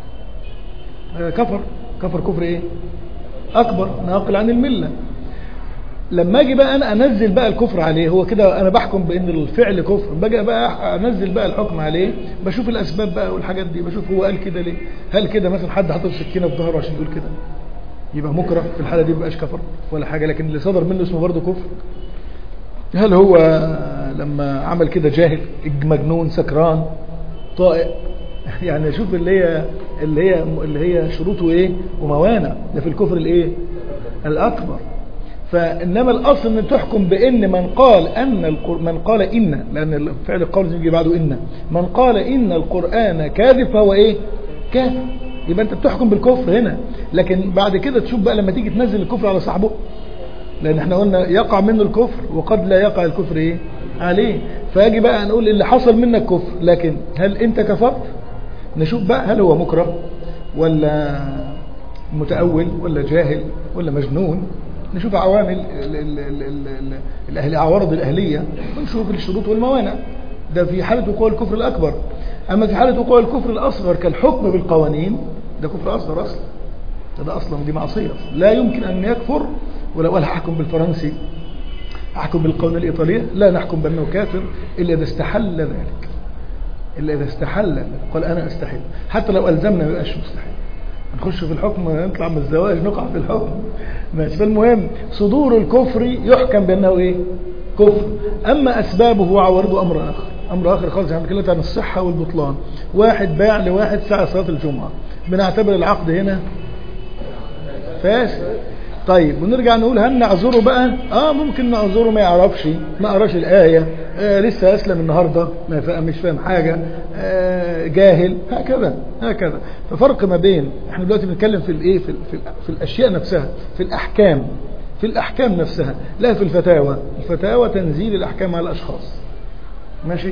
كفر، كفر كفر ايه اكبر ناقل عن الملة. لما اجي بقى انا انزل بقى الكفر عليه، هو كده انا بحكم بان الفعل كفر، باجي بقى انزل بقى الحكم عليه، بشوف الاسباب بقى والحاجات دي، بشوف هو قال كده ليه. هل كده مثلا حد حاطط سكينه في ظهره عشان يقول كده يبقى مكره؟ في الحاله دي مبقاش كفر ولا حاجه، لكن اللي صدر منه اسمه برضه كفر. هل هو لما عمل كده جاهل مجنون سكران طائع؟ يعني شوف اللي هي اللي هي اللي هي شروطه ايه وموانع، ده في الكفر الايه الاكبر. فانما الاصل ان تحكم بان من قال ان القر... من قال ان، لان الفعل القول يجي بعده ان، من قال ان القرآن كاذب فهو ايه كافر، يبقى انت بتحكم بالكفر هنا. لكن بعد كده تشوف بقى لما تيجي تنزل الكفر على صاحبه، لان احنا قلنا يقع منه الكفر وقد لا يقع الكفر ايه عليه. فاجي بقى نقول اللي حصل منك كفر، لكن هل انت كفرت؟ نشوف بقى هل هو مكره ولا متأول ولا جاهل ولا مجنون. نشوف عوامل الأهل عوارض الأهلية، ونشوف الشروط والموانع. ده في حالة وقوع الكفر الأكبر. أما في حالة وقوع الكفر الأصغر كالحكم بالقوانين، ده كفر أصغر أصلا. ده, ده أصلا دي معصية، لا يمكن أن يكفر. ولو قال أحكم بالفرنسي، أحكم بالقوانين الإيطالية، لا نحكم بأنه كافر إلا إذا استحل ذلك، إلا إذا استحل. قال أنا أستحل، حتى لو ألزمنا ما يبقاش مستحيل. نخش في الحكم، نطلع من الزواج نقع في الحكم ماشي. فالمهم صدور الكفر يحكم بأنه إيه؟ كفر. أما أسبابه وعوارضه أمر آخر، أمر آخر خالص. يعني بنتكلم عن الصحة والبطلان. واحد باع لواحد ساعة صلاة الجمعة، بنعتبر العقد هنا فاسد. طيب ونرجع نقول هل نعذره بقى؟ اه ممكن نعذره، ما يعرفش، ما قراش الآية، آه لسه أسلم النهاردة، ما فاهم، مش فاهم حاجة، آه جاهل، هكذا هكذا. ففرق ما بين، احنا دلوقتي بنتكلم في الايه، في, في, في الأشياء نفسها، في الأحكام، في الأحكام نفسها، لا في الفتاوى. الفتاوى تنزيل الأحكام على الأشخاص، ماشي.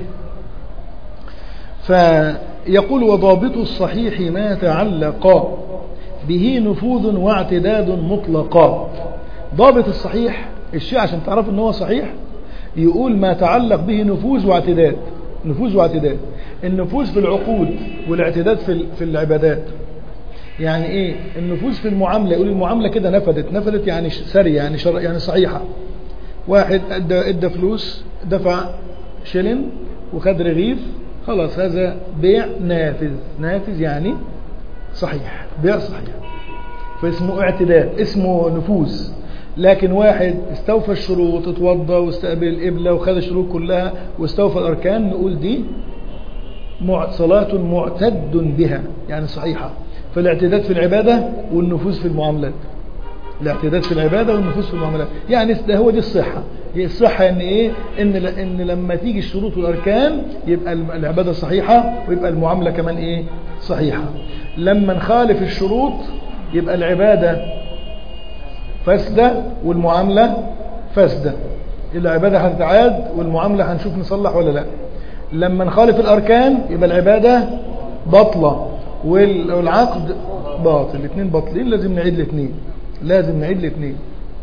فيقول وضابط الصحيح ما تعلق به نفوذ واعتداد مطلقا. ضابط الصحيح الشيء عشان تعرف ان هو صحيح، يقول ما تعلق به نفوذ واعتداد. نفوذ واعتداد، النفوذ في العقود والاعتداد في في العبادات. يعني ايه النفوذ في المعامله؟ يقول المعامله كده نفذت، نفذت يعني سري، يعني شر، يعني صحيحه. واحد ادى ادى فلوس، دفع شلن وخد رغيف، خلاص هذا بيع نافذ. نافذ يعني صحيح، بيع صحيح، فاسمه اعتداد، اسمه نفوذ. لكن واحد استوفى الشروط، اتوضى واستقبل القبلة وخد الشروط كلها واستوفى الأركان، نقول دي صلاة معتد بها، يعني صحيحة. فالاعتداد في العبادة والنفوذ في المعاملات. الاعتداد في العبادة والنفوذ في المعاملات، يعني ده هو دي الصحة. هي الصحة ان ايه؟ ان ان لما تيجي الشروط والاركان يبقى العبادة صحيحة، ويبقى المعاملة كمان ايه؟ صحيحة. لما نخالف الشروط يبقى العبادة فاسدة والمعاملة فاسدة. العبادة هتتعاد والمعاملة هنشوف نصلح ولا لا. لما نخالف الاركان يبقى العبادة باطلة والعقد باطل. الاثنين باطلين، لازم نعيد الاثنين، لازم نعيد الاثنين.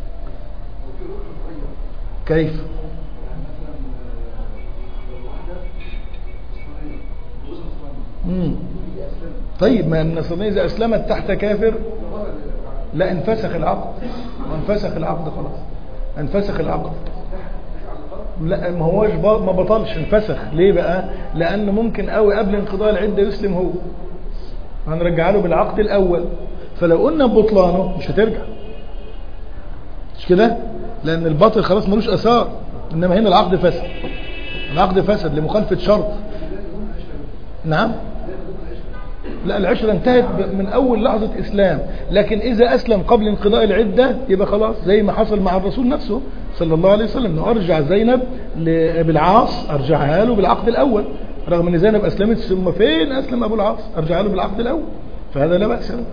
كيف؟ مم. طيب ما النصرانية إذا أسلمت تحت كافر، لا انفسخ العقد، وانفسخ العقد خلاص، انفسخ العقد. لا ما هوش ما بطلش، انفسخ. ليه بقى؟ لأنه ممكن قوي قبل انقضاء العدة يسلم هو، هنرجع له بالعقد الأول. فلو قلنا ببطلانه مش هترجع، مش كده؟ لأن الباطل خلاص ملوش أثار. إنما هنا العقد فسد، العقد فسد لمخالفة شرط. نعم، لا العشرة انتهت من أول لحظة إسلام. لكن إذا أسلم قبل انقضاء العدة يبقى خلاص، زي ما حصل مع الرسول نفسه صلى الله عليه وسلم، إنه أرجع زينب بالعاص، أرجعها له بالعقد الأول، رغم أن زينب أسلمت. ثم فين أسلم أبو العاص؟ أرجعها له بالعقد الأول. فهذا لا بأس له.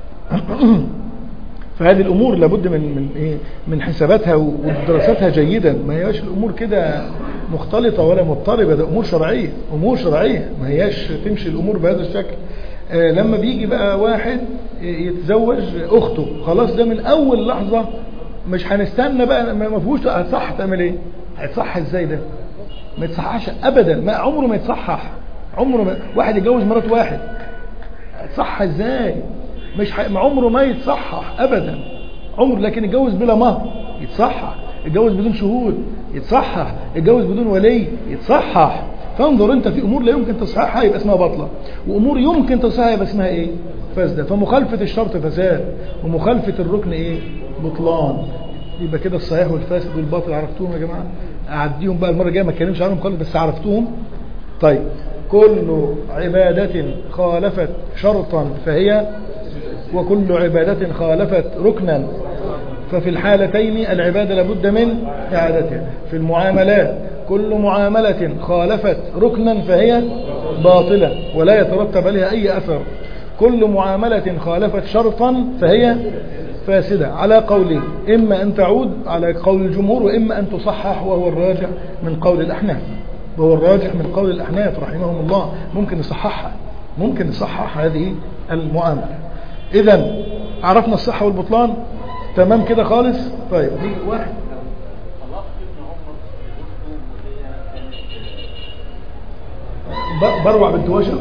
فهذه الأمور لابد من من إيه؟ من حساباتها ودراستها جيدا. ما هياش الأمور كده مختلطة ولا مضطربة، ده أمور شرعية، أمور شرعية، ما هياش تمشي الأمور بهذا الشكل. آه لما بيجي بقى واحد يتزوج أخته، خلاص ده من أول لحظة، مش هنستنى بقى، ما فيهوش هتصح تعمل إيه؟ هتصح إزاي ده؟ ما يتصححش أبدا، ما عمره ما يتصحح، عمره ما واحد يتجوز مرات واحد، هتصح إزاي؟ مش ح... عمره ما يتصحح ابدا، عمره. لكن يتجوز بلا مهر يتصحح، يتجوز بدون شهود يتصحح، يتجوز بدون ولي يتصحح. فانظر انت، في امور لا يمكن تصحيحها يبقى اسمها باطله، وامور يمكن تصحيحها يبقى اسمها ايه؟ فاسده. فمخالفه الشرط فساد، ومخالفه الركن ايه؟ بطلان. يبقى كده الصحيح والفاسد والباطل عرفتوهم يا جماعه؟ اعديهم بقى المره الجايه، ما اتكلمش عنهم خالص بس عرفتوهم. طيب كل عباده خالفت شرطا فهي، وكل عبادة خالفت ركنا، ففي الحالتين العبادة لابد من إعادتها. في المعاملات كل معاملة خالفت ركنا فهي باطلة ولا يترتب عليها أي أثر. كل معاملة خالفت شرطا فهي فاسدة، على قولين، إما أن تعود على قول الجمهور، وإما أن تصحح، وهو الراجح من قول الأحناف، وهو الراجح من قول الأحناف رحمهم الله. ممكن نصححها، ممكن نصحح هذه المعاملة. إذا عرفنا الصحة والبطلان تمام كده خالص. طيب دي واحد بروع بنت وشق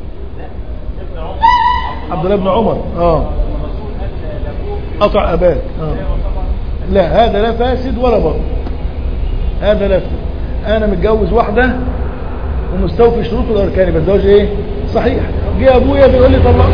عبد الله بن عمر اه قطع أباك آه. لا هذا لا فاسد ولا باطل، هذا لا فاسد. أنا متجوز واحدة ومستوفي شروط الأركان، يبقى الزواج إيه؟ صحيح. جه أبويا بيقول لي طلق،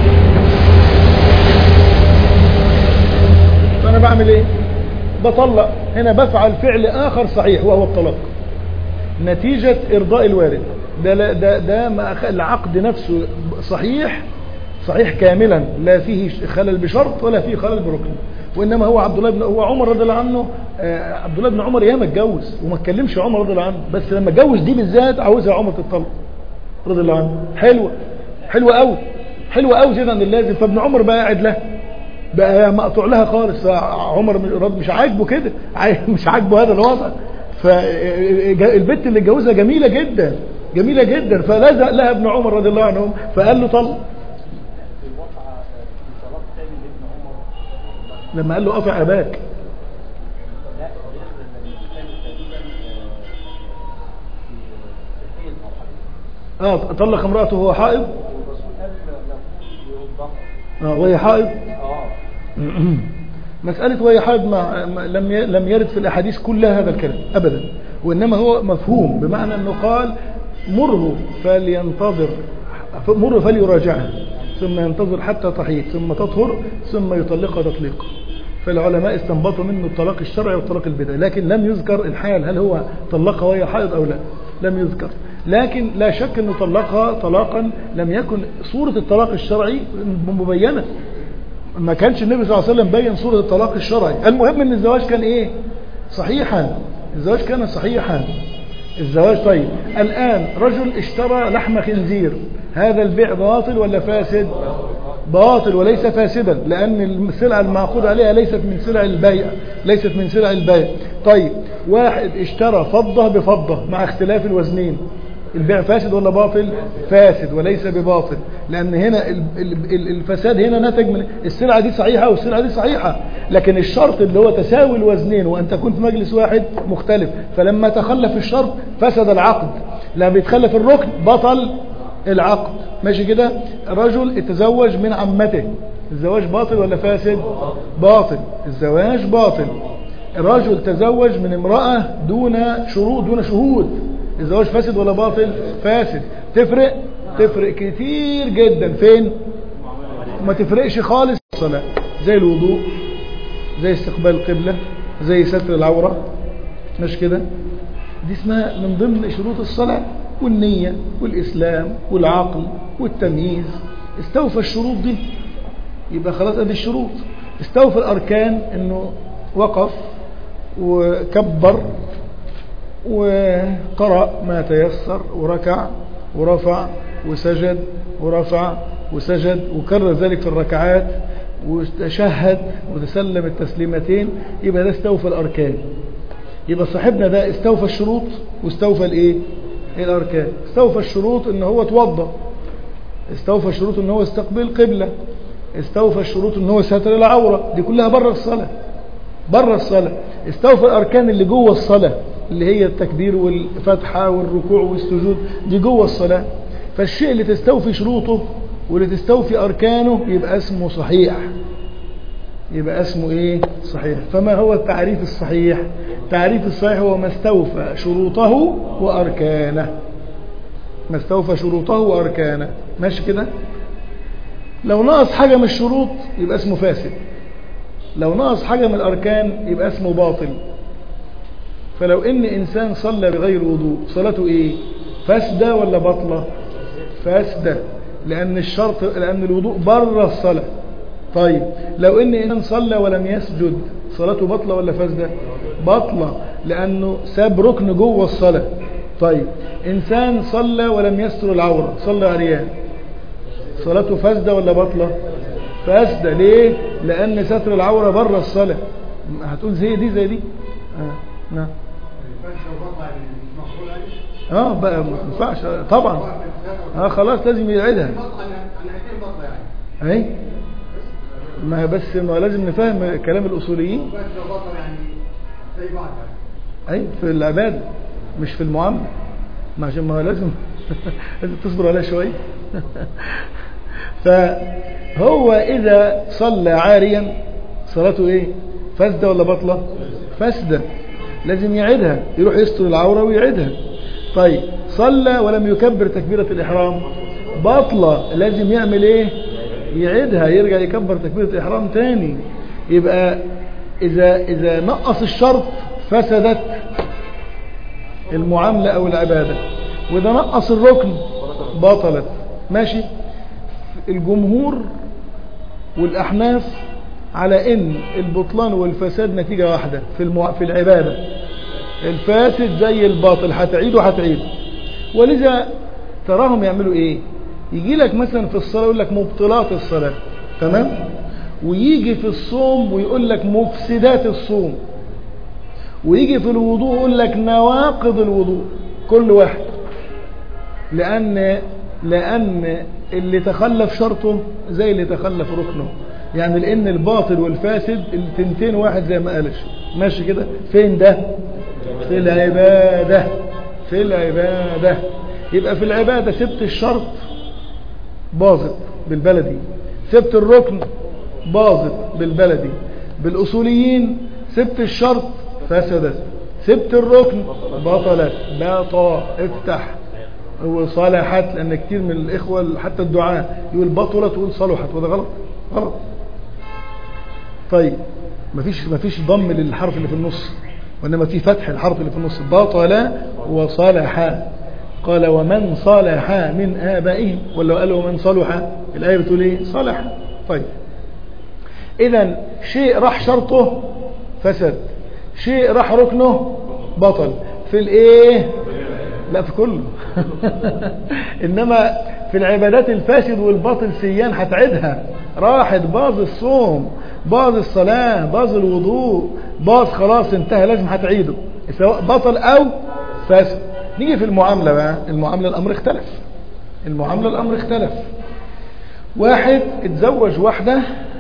فأنا بعمل إيه؟ بطلق. هنا بفعل فعل آخر صحيح وهو الطلاق نتيجة إرضاء الوالد. ده ده ده ما العقد نفسه صحيح صحيح كاملا، لا فيه خلل بشرط ولا فيه خلل بركن. وانما هو عبد الله بن هو عمر رضي الله عنه. آه عبد الله بن عمر ياما اتجوز وما اتكلمش عمر رضي الله عنه، بس لما اتجوز دي بالذات عاوزها عمر تتطلق رضي الله عنه. حلوه حلوه قوي حلوه قوي زياده عن اللازم. فابن عمر بقى قاعد لها بقى مقطوع لها خالص. عمر مش عاجبه كده، مش عاجبه هذا الوضع. فالبنت اللي اتجوزها جميله جدا جميله جدا، فلزق لها ابن عمر رضي الله عنه فقال له طلق. لما قال له قطع أباك اه طلق امرأته وهو حائض اه وهي حائض. مسألة وهي حائض ما لم لم يرد في الأحاديث كلها هذا الكلام أبدا، وإنما هو مفهوم بمعنى أنه قال مره فلينتظر مره فليراجعها ثم ينتظر حتى تحيض ثم تطهر ثم يطلقها تطليقا. فالعلماء استنبطوا منه الطلاق الشرعي والطلاق البدعي، لكن لم يذكر الحال هل هو طلقها وهي حائض أو لا، لم يذكر. لكن لا شك أنه طلقها طلاقا لم يكن صورة الطلاق الشرعي مبينة، ما كانش النبي صلى الله عليه وسلم بين صورة الطلاق الشرعي. المهم أن الزواج كان إيه؟ صحيحا. الزواج كان صحيحا الزواج. طيب الآن رجل اشترى لحم خنزير، هذا البيع باطل ولا فاسد؟ باطل وليس فاسدا، لأن السلعة المعقود عليها ليست من سلع البيع ليست من سلع البيع. طيب واحد اشترى فضة بفضة مع اختلاف الوزنين، البيع فاسد ولا باطل؟ فاسد وليس بباطل، لأن هنا الفساد هنا نتج من السلعة دي صحيحة والسلعة دي صحيحة، لكن الشرط اللي هو تساوي الوزنين وأن تكون في مجلس واحد مختلف. فلما تخلف الشرط فسد العقد، لما بيتخلف الركن بطل العقد. ماشي كده؟ رجل اتزوج من عمته، الزواج باطل ولا فاسد؟ باطل، الزواج باطل. رجل تزوج من امرأة دون شروط دون شهود، الزواج فاسد ولا باطل؟ فاسد. تفرق؟ تفرق كتير جدا. فين؟ ما تفرقش خالص. الصلاة زي الوضوء، زي استقبال القبلة، زي ستر العورة، مش كده؟ دي اسمها من ضمن شروط الصلاة، والنية والإسلام والعقل والتمييز. استوفى الشروط دي يبقى خلاص ادي الشروط. استوفى الأركان، انه وقف وكبر وقرأ ما تيسر وركع ورفع وسجد ورفع وسجد وكرر ذلك في الركعات وتشهد وتسلم التسليمتين، يبقى ده استوفى الأركان. يبقى صاحبنا ده استوفى الشروط واستوفى الايه؟ الأركان. استوفى الشروط ان هو توضى، استوفى الشروط ان هو استقبل قبلة، استوفى الشروط ان هو ستر العورة، دي كلها بره الصلاة بره الصلاة. استوفى الأركان اللي جوه الصلاة اللي هي التكبير والفتحة والركوع والسجود، دي جوه الصلاة. فالشيء اللي تستوفي شروطه واللي تستوفي أركانه يبقى اسمه صحيح، يبقى اسمه ايه؟ صحيح. فما هو التعريف الصحيح؟ التعريف الصحيح هو ما استوفى شروطه وأركانه، ما استوفى شروطه وأركانه. ماشي كده؟ لو نقص حاجة من الشروط يبقى اسمه فاسد، لو نقص حاجة من الأركان يبقى اسمه باطل. فلو ان انسان صلى بغير وضوء صلاته ايه؟ فاسدة ولا بطلة؟ فاسدة، لان الشرط لان الوضوء بره الصلاة. طيب لو ان انسان صلى ولم يسجد صلاته بطلة ولا فاسدة؟ بطلة، لانه ساب ركن جوه الصلاة. طيب انسان صلى ولم يستر العورة، صلى عريان، صلاته فاسدة ولا بطلة؟ فاسدة. ليه؟ لان ستر العورة بره الصلاة. هتقول زي دي زي دي؟ آه. نعم. اه بقى ما ينفعش طبعا. اه خلاص لازم يعيدها. اي ما بس ما لازم نفهم كلام الاصوليين اي في العباده مش في المعامله، ما عشان ما لازم لازم تصبر عليها شويه. فهو اذا صلى عاريا صلاته ايه؟ فاسده ولا بطله؟ فاسده، لازم يعيدها، يروح يستر العوره ويعيدها. طيب صلى ولم يكبر تكبيره الاحرام بطله، لازم يعمل ايه؟ يعيدها، يرجع يكبر تكبيره الاحرام تاني. يبقى اذا اذا نقص الشرط فسدت المعامله او العباده، واذا نقص الركن بطلت. ماشي. الجمهور والاحناف على ان البطلان والفساد نتيجه واحده في المع... في العباده، الفاسد زي الباطل، هتعيده هتعيده. ولذا تراهم يعملوا ايه؟ يجي لك مثلا في الصلاه يقول لك مبطلات الصلاه، تمام، ويجي في الصوم ويقول لك مفسدات الصوم، ويجي في الوضوء يقول لك نواقض الوضوء. كل واحد لان لان اللي تخلف شرطه زي اللي تخلف ركنه، يعني لان الباطل والفاسد التنتين واحد زي ما قالش. ماشي كده. فين ده؟ في العباده. في العباده يبقى في العباده سبت الشرط باظت بالبلدي، سبت الركن باظت بالبلدي. بالاصوليين سبت الشرط فسدت، سبت الركن بطلت. باطا افتح وصالحت، لان كتير من الاخوه حتى الدعاء يقول بطلت ويقول صلحت، وده غلط غلط. طيب مفيش مفيش ضم للحرف اللي في النص، وانما في فتح الحرف اللي في النص. بطل وصالح، قال ومن صالح من آبائهم، ولا قال ومن صلح؟ الآية بتقول ايه؟ صالح. طيب اذا شيء راح شرطه فسد، شيء راح ركنه بطل. في الايه؟ لا في كله. انما في العبادات الفاسد والباطل سيان هتعيدها، راحت، باظ الصوم، باظ الصلاة، باظ الوضوء، باظ خلاص انتهى، لازم هتعيده سواء بطل او فاسد. نيجي في المعاملة بقى. المعاملة الامر اختلف. المعاملة الامر اختلف. واحد اتزوج واحدة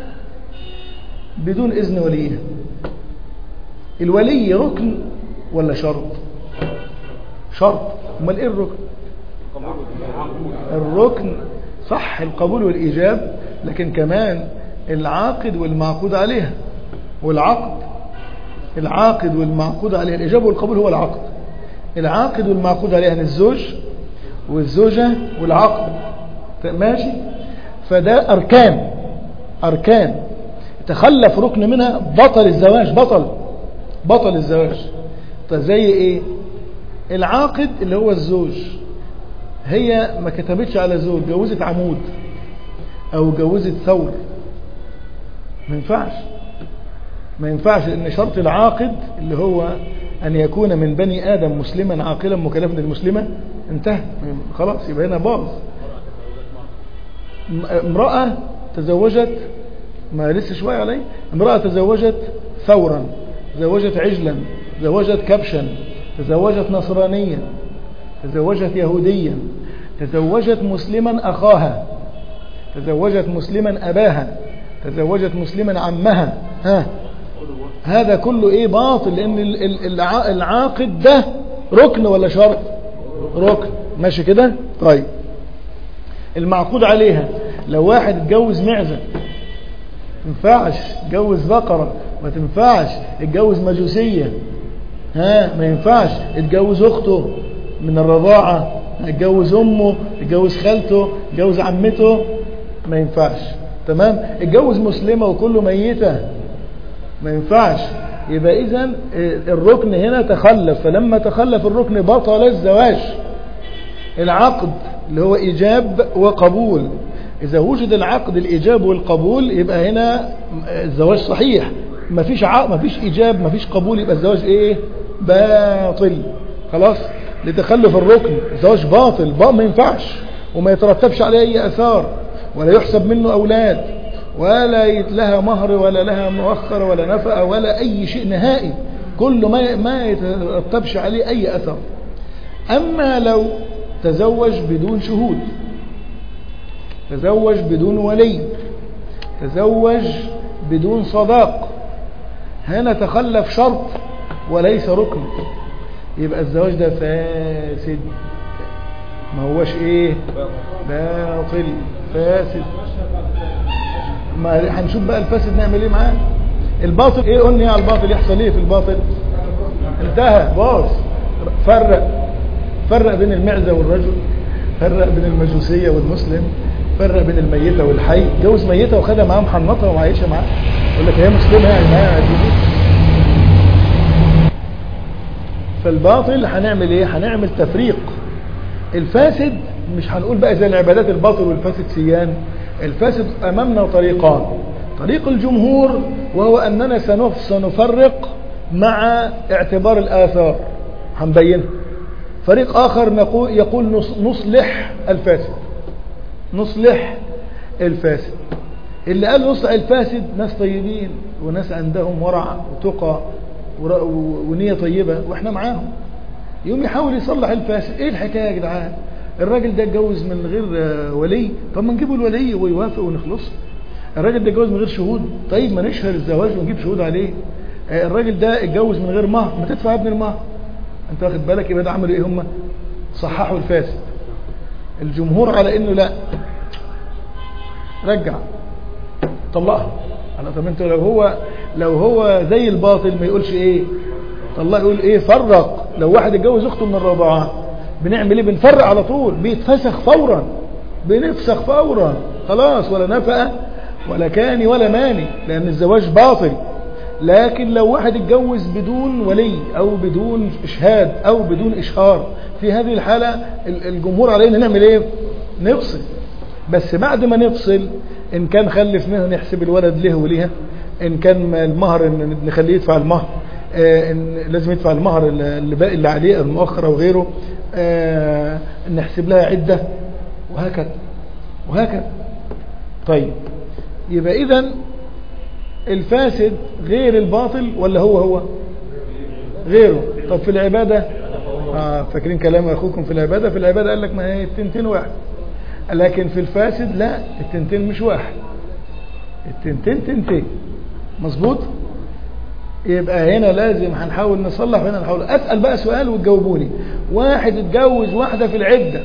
بدون اذن وليها، الولي ركن ولا شرط؟ شرط. امال ايه الركن؟ الركن صح القبول والايجاب، لكن كمان العاقد والمعقود عليها. والعقد العاقد والمعقود عليها، الايجاب والقبول هو العقد. العاقد والمعقود عليها يعني الزوج والزوجة والعقد. ماشي. فده اركان اركان تخلف ركن منها بطل الزواج، بطل بطل الزواج. طيب زي ايه؟ العاقد اللي هو الزوج، هي ما كتبتش على زوج، جوزت عمود او جوزت ثور، ما ينفعش ما ينفعش لان شرط العاقد اللي هو ان يكون من بني ادم مسلما عاقلا مكلفا المسلمه انتهى خلاص، يبقى هنا باظ. امراه تزوجت، ما لسه شويه عليه، امراه تزوجت ثورا، تزوجت عجلا، تزوجت كبشا، تزوجت نصرانيا، تزوجت يهوديا، تزوجت مسلما اخاها، تزوجت مسلما اباها، تزوجت مسلما عمها. ها هذا كله ايه؟ باطل، لان العاقد ده ركن ولا شرط؟ ركن. ماشي كده. طيب المعقود عليها، لو واحد اتجوز معزة ما ينفعش، اتجوز بقرة ما تنفعش، اتجوز مجوسية ها ما ينفعش، اتجوز اخته من الرضاعة، اتجوز امه، اتجوز خالته، اتجوز عمته، ما ينفعش. تمام. اتجوز مسلمة وكله ميتة، ما ينفعش. يبقى اذا الركن هنا تخلف، فلما تخلف الركن بطل الزواج. العقد اللي هو ايجاب وقبول، اذا وجد العقد الايجاب والقبول يبقى هنا الزواج صحيح. ما فيش ع... ما فيش ايجاب، ما فيش قبول، يبقى الزواج ايه؟ باطل. خلاص. لتخلف الركن الزواج باطل، با ما ينفعش، وما يترتبش عليه اي اثار، ولا يحسب منه اولاد، ولا لها مهر، ولا لها مؤخر، ولا نفقه، ولا اي شيء نهائي، كل ما ما يترتبش عليه اي اثر. اما لو تزوج بدون شهود، تزوج بدون ولي، تزوج بدون صداق، هنا تخلف شرط وليس ركن، يبقى الزواج ده فاسد، ما هوش ايه؟ باطل، فاسد. ما هنشوف بقى الفاسد نعمل ايه معاه. الباطل ايه؟ قلنا ايه على الباطل؟ يحصل ايه في الباطل؟ انتهى، باظ. فرق فرق بين المعزة والرجل، فرق بين المجوسية والمسلم، فرق بين الميتة والحي. جوز ميتة وخدها معاه محنطة وعايشة معاه، يقول لك هي مسلمة يعني معاها عديدة. فالباطل هنعمل ايه؟ هنعمل تفريق. الفاسد مش هنقول بقى زي العبادات الباطل والفاسد سيان. الفاسد امامنا طريقان: طريق الجمهور وهو اننا سنفرق مع اعتبار الاثار، هنبينها. فريق اخر نقول يقول نصلح الفاسد، نصلح الفاسد. اللي قال نصلح الفاسد ناس طيبين وناس عندهم ورع وتقى ونية طيبة واحنا معاهم، يوم يحاول يصلح الفاسد. ايه الحكاية يا جدعان؟ الراجل ده اتجوز من غير ولي، طب ما نجيبه الولي ويوافق ونخلص. الراجل ده اتجوز من غير شهود، طيب ما نشهر الزواج ونجيب شهود عليه. الراجل ده اتجوز من غير مهر، ما تدفع ابن المهر. انت واخد بالك؟ يبقى ده عملوا ايه؟ هم صححوا الفاسد. الجمهور على انه لا، رجع طلقها. انا طب انت لو هو لو هو زي الباطل ما يقولش ايه طلق، يقول ايه؟ فرق. لو واحد اتجوز اخته من الرضاعه بنعمل ايه؟ بنفرق على طول، بيتفسخ فورا، بنفسخ فورا، خلاص، ولا نفقه ولا كاني ولا ماني، لان الزواج باطل. لكن لو واحد اتجوز بدون ولي او بدون اشهاد او بدون اشهار، في هذه الحاله الجمهور علينا نعمل ايه؟ نفصل. بس بعد ما نفصل، ان كان خلف منها نحسب الولد له وليها، ان كان المهر نخليه يدفع المهر، آه إن لازم يدفع المهر اللي باقي اللي عليه المؤخر او غيره، آه نحسب لها عده، وهكذا وهكذا. طيب، يبقى اذا الفاسد غير الباطل ولا هو هو غيره؟ طب في العبادة آه فاكرين كلام اخوكم في العبادة؟ في العبادة قال لك ما هي التنتين واحد، لكن في الفاسد لا، التنتين مش واحد، التنتين تنتين. مظبوط؟ يبقى هنا لازم هنحاول نصلح، هنا نحاول. اسأل بقى سؤال وتجاوبوني. واحد اتجوز واحدة في العدة،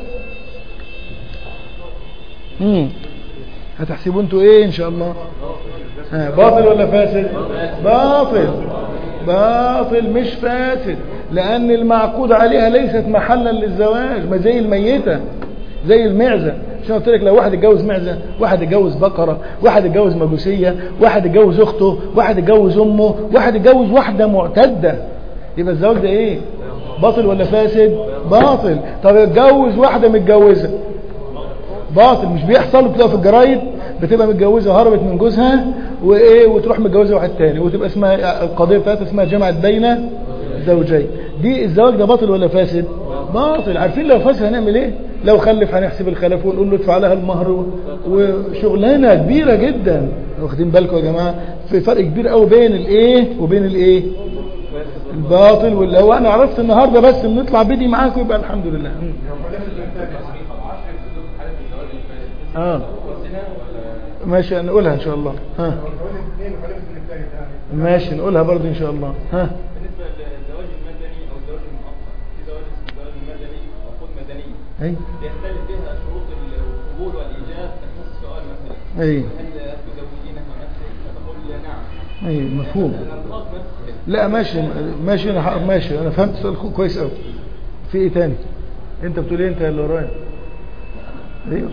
امم هتحسبوا انتوا ايه ان شاء الله؟ ها، باطل ولا فاسد؟ باطل، باطل مش فاسد، لان المعقود عليها ليست محلا للزواج، ما زي الميتة، زي المعزة. عشان قلت لك لو واحد اتجوز معزة، واحد اتجوز بقرة، واحد اتجوز مجوسية، واحد اتجوز اخته، واحد اتجوز امه، واحد اتجوز واحدة معتدة، يبقى الزواج ده ايه؟ باطل ولا فاسد؟ باطل. طب اتجوز واحدة متجوزة، باطل. مش بيحصل بتلاقي في الجرايد بتبقى متجوزة هربت من جوزها وايه وتروح متجوزة واحد تاني، وتبقى اسمها القضية بتاعتها اسمها جمعت بين زوجين. دي الزواج ده باطل ولا فاسد؟ باطل. عارفين لو فاسد هنعمل ايه؟ لو خلف هنحسب الخلف ونقول له ادفع لها المهر، وشغلانه كبيره جدا. واخدين بالكم يا جماعه؟ في فرق كبير قوي بين الايه وبين الايه الباطل. واللي هو انا عرفت النهارده بس بنطلع بدي معاكم يبقى الحمد لله. اه ماشي، نقولها ان شاء الله. ها ماشي، نقولها برضه ان شاء الله. ها بالنسبه للزواج المدني او الزواج المؤقت، في زواج اسمه الزواج المدني عقود مدنيه، اي يختلف بها شروط القبول والايجاب. نفس السؤال مثلا، اي هل تزوجينها نفسك؟ فتقول نعم. اي مفهوم. الالفاظ نفس. لا ماشي ماشي انا ماشي انا فهمت سؤال كويس قوي. في ايه تاني؟ انت بتقول ايه انت اللي ورايا؟ ايوه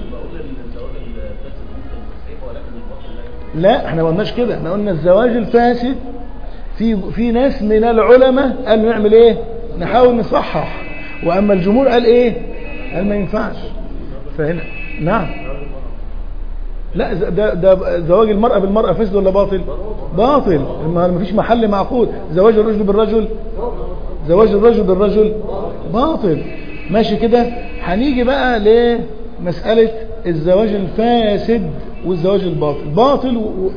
لا، احنا ما قلناش كده. احنا قلنا الزواج الفاسد في في ناس من العلماء قالوا نعمل ايه؟ نحاول نصحح. واما الجمهور قال ايه؟ قال ما ينفعش. فهنا نعم. لا، ده ده زواج المرأة بالمرأة فاسد ولا باطل؟ باطل. ما فيش محل معقود. زواج الرجل بالرجل، زواج الرجل بالرجل باطل. ماشي كده. هنيجي بقى لمسألة الزواج الفاسد والزواج الباطل. باطل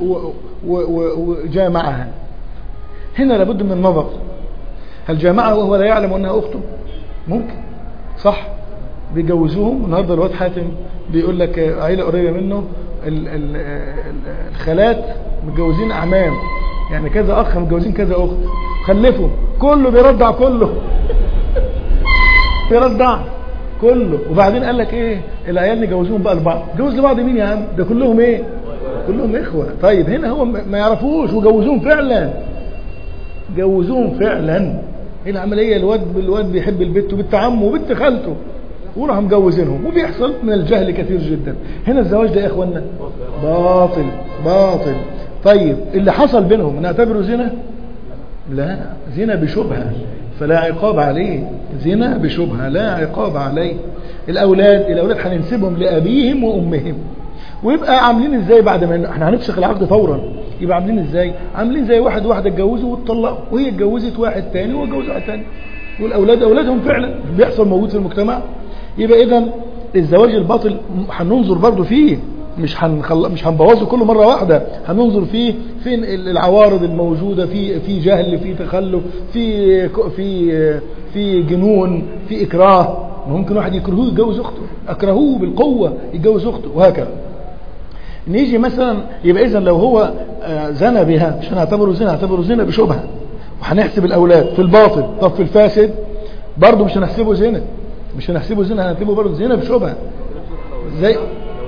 وجامعها. هنا لابد من النظر. هل جامعها وهو لا يعلم أنها أخته؟ ممكن، صح؟ بيجوزوهم. النهارده الواد حاتم بيقول لك عيله قريبه منه ال ال الخالات متجوزين اعمام، يعني كذا اخ متجوزين كذا اخت، خلفوا كله بيرضع كله بيرضع كله. وبعدين قال لك ايه العيال نجوزوهم بقى لبعض. جوز لبعض مين يا عم؟ ده كلهم ايه؟ كلهم اخوه. طيب هنا هو ما يعرفوش وجوزوهم فعلا، جوزوهم فعلا. ايه العمليه؟ الواد الواد بيحب البت وبنت عمه وبنت خالته وراح مجوزينهم، وبيحصل من الجهل كثير جدا. هنا الزواج ده يا اخوانا باطل باطل. طيب اللي حصل بينهم نعتبره زنا؟ لا، زنا بشبهه فلا عقاب عليه، زنا بشبهه لا عقاب عليه. الاولاد الاولاد هننسبهم لابيهم وامهم، ويبقى عاملين ازاي بعد ما احنا هنفسخ العقد فورا؟ يبقى عاملين ازاي؟ عاملين زي واحد واحده اتجوزوا واتطلقوا، وهي اتجوزت واحد تاني وهو اتجوز واحد تاني، والاولاد اولادهم فعلا بيحصل موجود في المجتمع. يبقى اذا الزواج الباطل هننظر برضو فيه، مش هنخل... مش هنبوظه كله مره واحده، هننظر فيه فين العوارض الموجوده، في في جهل، في تخلف، في في في جنون، في اكراه. ممكن واحد يكرهوه يتجوز اخته، اكرهوه بالقوه يتجوز اخته، وهكذا. نيجي مثلا يبقى اذا لو هو زنى بها مش هنعتبره زنا، هنعتبره زنا بشبهه، وهنحسب الاولاد في الباطل. طب في الفاسد برضه مش هنحسبه زنا، مش هنحسبه زنا، هنحسبه برضه زنا بشبهه. زي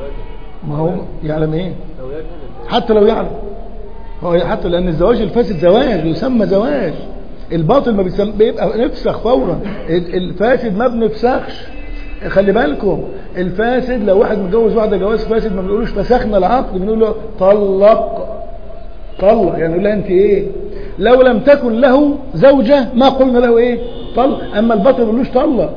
ما هو يعلم ايه؟ حتى لو يعلم، هو حتى لان الزواج الفاسد زواج يسمى زواج، الباطل ما بيسمى بيبقى نفسخ فورا، الفاسد ما بنفسخش. خلي بالكم الفاسد لو واحد متجوز واحده جواز فاسد ما بنقولوش فسخنا العقد، بنقول له طلق طلق، يعني نقول لها انت ايه؟ لو لم تكن له زوجه ما قلنا له ايه؟ طلق. اما الباطل ما بنقولوش طلق،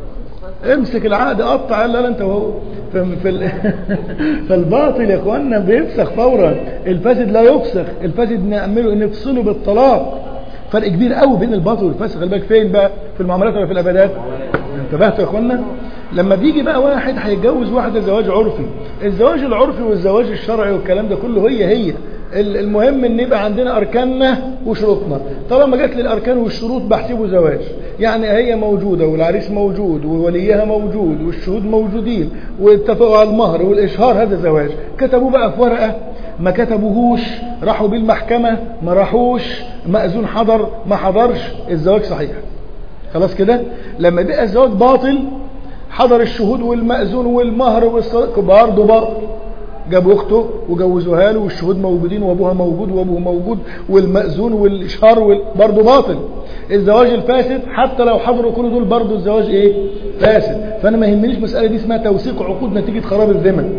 امسك العقد قطع، لا لا انت وهو. في فالباطل يا اخوانا بيفسخ فورا، الفاسد لا يفسخ، الفاسد نعمله نفصله بالطلاق. فرق كبير قوي بين الباطل والفاسد. خلي بالك فين بقى؟ في المعاملات ولا في العبادات؟ انتبهتوا يا اخوانا؟ لما بيجي بقى واحد هيتجوز واحده زواج عرفي، الزواج العرفي والزواج الشرعي والكلام ده كله هي هي، المهم ان يبقى عندنا اركاننا وشروطنا. طالما جت لي الاركان والشروط بحسبه زواج، يعني هي موجوده والعريس موجود ووليها موجود والشهود موجودين واتفقوا على المهر والاشهار، هذا زواج. كتبوه بقى في ورقه ما كتبوهوش، راحوا بالمحكمه ما راحوش، مأذون حضر ما حضرش، الزواج صحيح خلاص كده. لما بقى الزواج باطل حضر الشهود والمأذون والمهر والصداق برضه باطل، جابوا اخته وجوزوها له والشهود موجودين وابوها موجود وابوه موجود والمأذون والاشهار برضه باطل. الزواج الفاسد حتى لو حضروا كل دول برضه الزواج ايه؟ فاسد. فانا ما يهمنيش مساله دي اسمها توثيق عقود نتيجه خراب الذمم.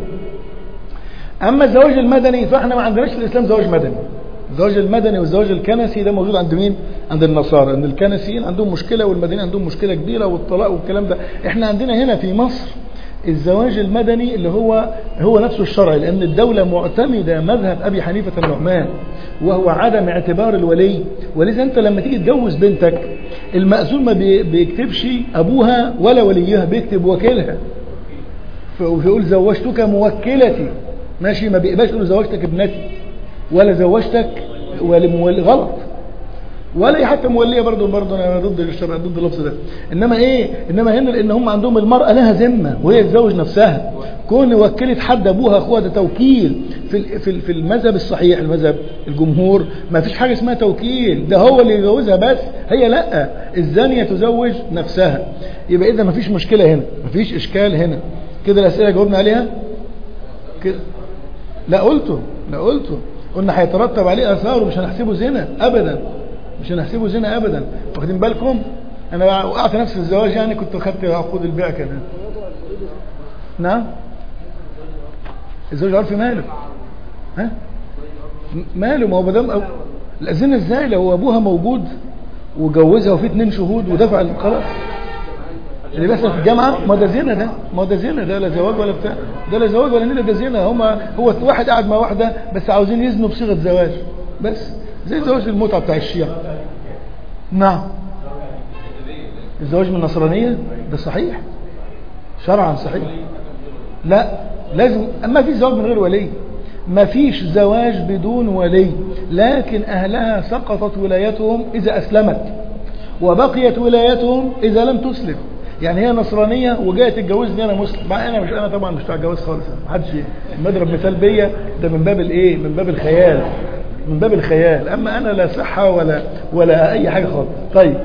اما الزواج المدني فاحنا ما عندناش في الاسلام زواج مدني. الزواج المدني والزواج الكنسي ده موجود عند مين؟ عند النصارى. ان الكنسيين عندهم مشكله والمدنيين عندهم مشكله كبيره، والطلاق والكلام ده. احنا عندنا هنا في مصر الزواج المدني اللي هو هو نفسه الشرعي، لأن الدولة معتمدة مذهب أبي حنيفة النعمان وهو عدم اعتبار الولي. ولذا أنت لما تيجي تجوز بنتك المأذون ما بيكتبش أبوها ولا وليها، بيكتب وكيلها، فيقول زوجتك موكلتي، ماشي، ما بيقباش يقول زوجتك ابنتي ولا زوجتك ولي، غلط. ولا حتى موليه برضه برضه انا ضد الشرع، ضد اللفظ ده. انما ايه؟ انما هنا لان هم عندهم المراه لها ذمه وهي تزوج نفسها، كون وكلت حد ابوها اخوها ده توكيل. في في في المذهب الصحيح، المذهب الجمهور، ما فيش حاجه اسمها توكيل، ده هو اللي يجوزها بس، هي لا، الزانيه تزوج نفسها. يبقى اذا ما فيش مشكله هنا، ما فيش اشكال هنا. كده الاسئله جاوبنا عليها كده؟ لا قلته لا قلته قلنا هيترتب عليه اثار ومش هنحسبه زنا ابدا، مش هنحسبه زنا ابدا. واخدين بالكم؟ انا وقعت نفسي في الزواج، يعني كنت خدت عقود البيع كده. نعم، الزواج عرفي ماله؟ ها ماله؟ ما هو مدام أو... الزنا ازاي لو ابوها موجود وجوزها وفي اتنين شهود ودفع خلاص اللي بيحصل في الجامعه؟ ما ده زنا، ده ما ده زنا، ده لا زواج ولا بتاع، ده لا زواج ولا نيله، ده زنا. هما هو واحد قاعد مع واحده بس عاوزين يزنوا بصيغه زواج بس، زي زواج المتعه بتاع الشيعة. نعم، الزواج من النصرانيه ده صحيح شرعا، صحيح. لا لازم، ما فيش زواج من غير ولي، ما فيش زواج بدون ولي، لكن اهلها سقطت ولايتهم اذا اسلمت وبقيت ولايتهم اذا لم تسلم. يعني هي نصرانيه وجايه تتجوزني انا مسلم، مع انا مش انا طبعا مش بتاع جواز خالص، ما حدش مضرب مثال بيا ده من باب الايه، من باب الخيال، من باب الخيال، اما انا لا صحه ولا ولا اي حاجه خالص. طيب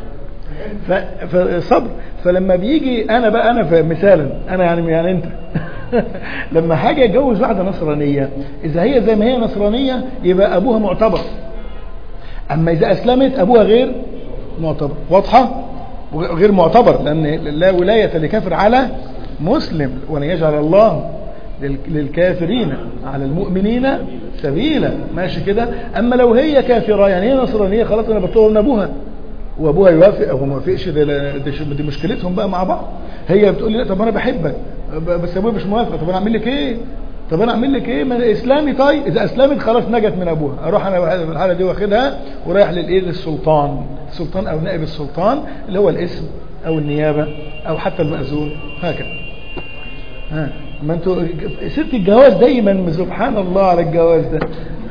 فصبر. فلما بيجي انا بقى انا مثالا انا يعني يعني انت لما حاجه اتجوز واحده نصرانيه، اذا هي زي ما هي نصرانيه يبقى ابوها معتبر، اما اذا اسلمت ابوها غير معتبر. واضحه؟ غير معتبر، لان لا ولايه لكافر على مسلم، وان يجعل الله للكافرين على المؤمنين سبيلا. ماشي كده؟ اما لو هي كافره يعني هي نصرانيه خلاص انا بطلب من ابوها وابوها يوافق او ما يوافقش، دي مشكلتهم بقى مع بعض. هي بتقول لي لا طب انا بحبك بس ابويا مش موافق، طب انا اعمل لك ايه؟ طب انا اعمل لك ايه؟ ما اسلامي. طيب اذا اسلمت خلاص نجت من ابوها، اروح انا في الحاله دي واخدها ورايح للايه، للسلطان، السلطان او نائب السلطان اللي هو الاسم او النيابه او حتى المأذون هكذا. ها ما انتوا ست الجواز دايما سبحان الله على الجواز ده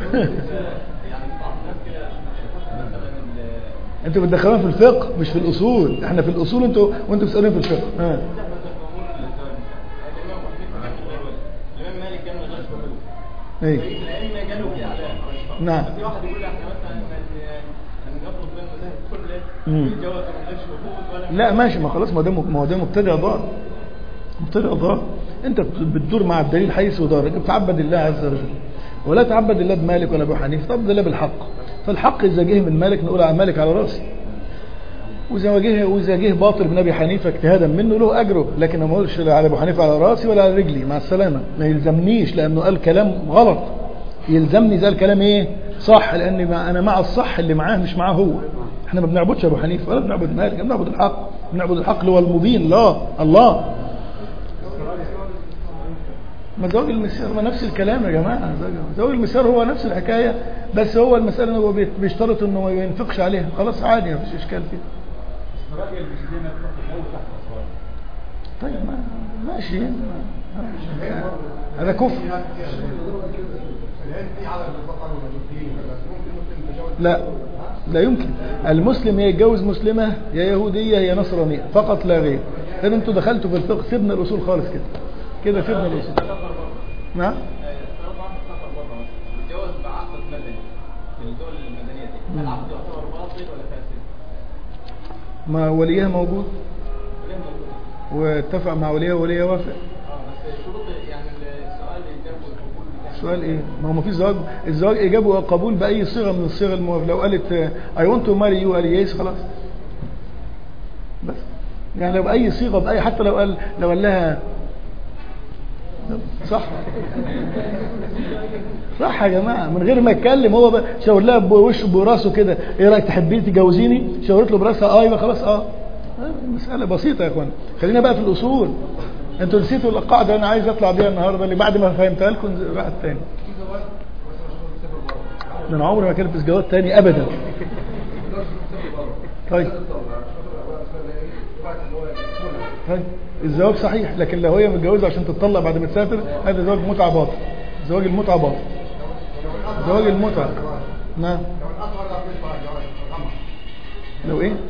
انتوا بتدخلونا في الفقه مش في الاصول، احنا في الاصول انتوا وانتوا بتسالوني في الفقه. ها ايه نعم. في واحد يقول احنا مثلا نطلب منه كل الجواز ما لا ماشي، ما خلاص، ما ده ما هو ده مبتدع ضال، مبتدع ضال. انت بتدور مع الدليل حيث دار، بتعبد الله عز وجل ولا تعبد الله بمالك ولا ابو حنيفه، تعبد الله بالحق. فالحق اذا جه من مالك نقول على مالك على راسي، واذا جه واذا جه باطل من ابي حنيفه اجتهادا منه له اجره، لكن ما اقولش على ابو حنيفه على راسي ولا على رجلي مع السلامه، ما يلزمنيش لانه قال كلام غلط، يلزمني زي الكلام ايه صح، لان انا مع الصح اللي معاه مش معاه هو. احنا ما بنعبدش ابو حنيفه ولا بنعبد مالك، بنعبد الحق، بنعبد الحق اللي هو المبين لا الله. ما زواج المسيار ما نفس الكلام يا جماعه، زواج المسيار هو نفس الحكايه، بس هو المساله هو بيشترط انه ما ينفقش عليها، خلاص عادي ما فيش اشكال فيه. طيب ما ماشي هذا كفر. لا لا يمكن المسلم يتجوز مسلمه يا يهوديه يا نصرانيه فقط لا غير. لان انتوا دخلتوا في الفقه، سيبنا الاصول خالص كده كده سيبنا الاصول. نعم الجواز بعقد مدني في الدول المدنيه دي، العقد يعتبر باطل ولا فاسد؟ ما وليها موجود واتفق مع وليها ووليها وافق. اه بس شروط يعني السؤال الاجابه والقبول بتاع السؤال ايه؟ ما هو ما فيش زواج، الزواج اجابه وقبول باي صيغه من الصيغ الموافقه. لو قالت اي ونت تو ماري يو قال يس خلاص بس، يعني لو باي صيغه باي، حتى لو قال لو قال لها صح صح يا جماعه من غير ما يتكلم، هو شاور لها بوشه براسه كده ايه رايك تحبيني تجوزيني، شاورت له براسها اه يبقى خلاص. اه مساله بسيطه يا اخوان. خلينا بقى في الاصول، انتوا نسيتوا القاعده انا عايز اطلع بيها النهارده اللي بعد ما فهمتها لكم راحت تاني. انا عمري ما كلبس جواد تاني ابدا. طيب طيب الزواج صحيح، لكن لو هي متجوزه عشان تتطلق بعد ما تسافر هذا زواج متعه باطل. زواج المتعه باطل. زواج المتعه نعم. لو ايه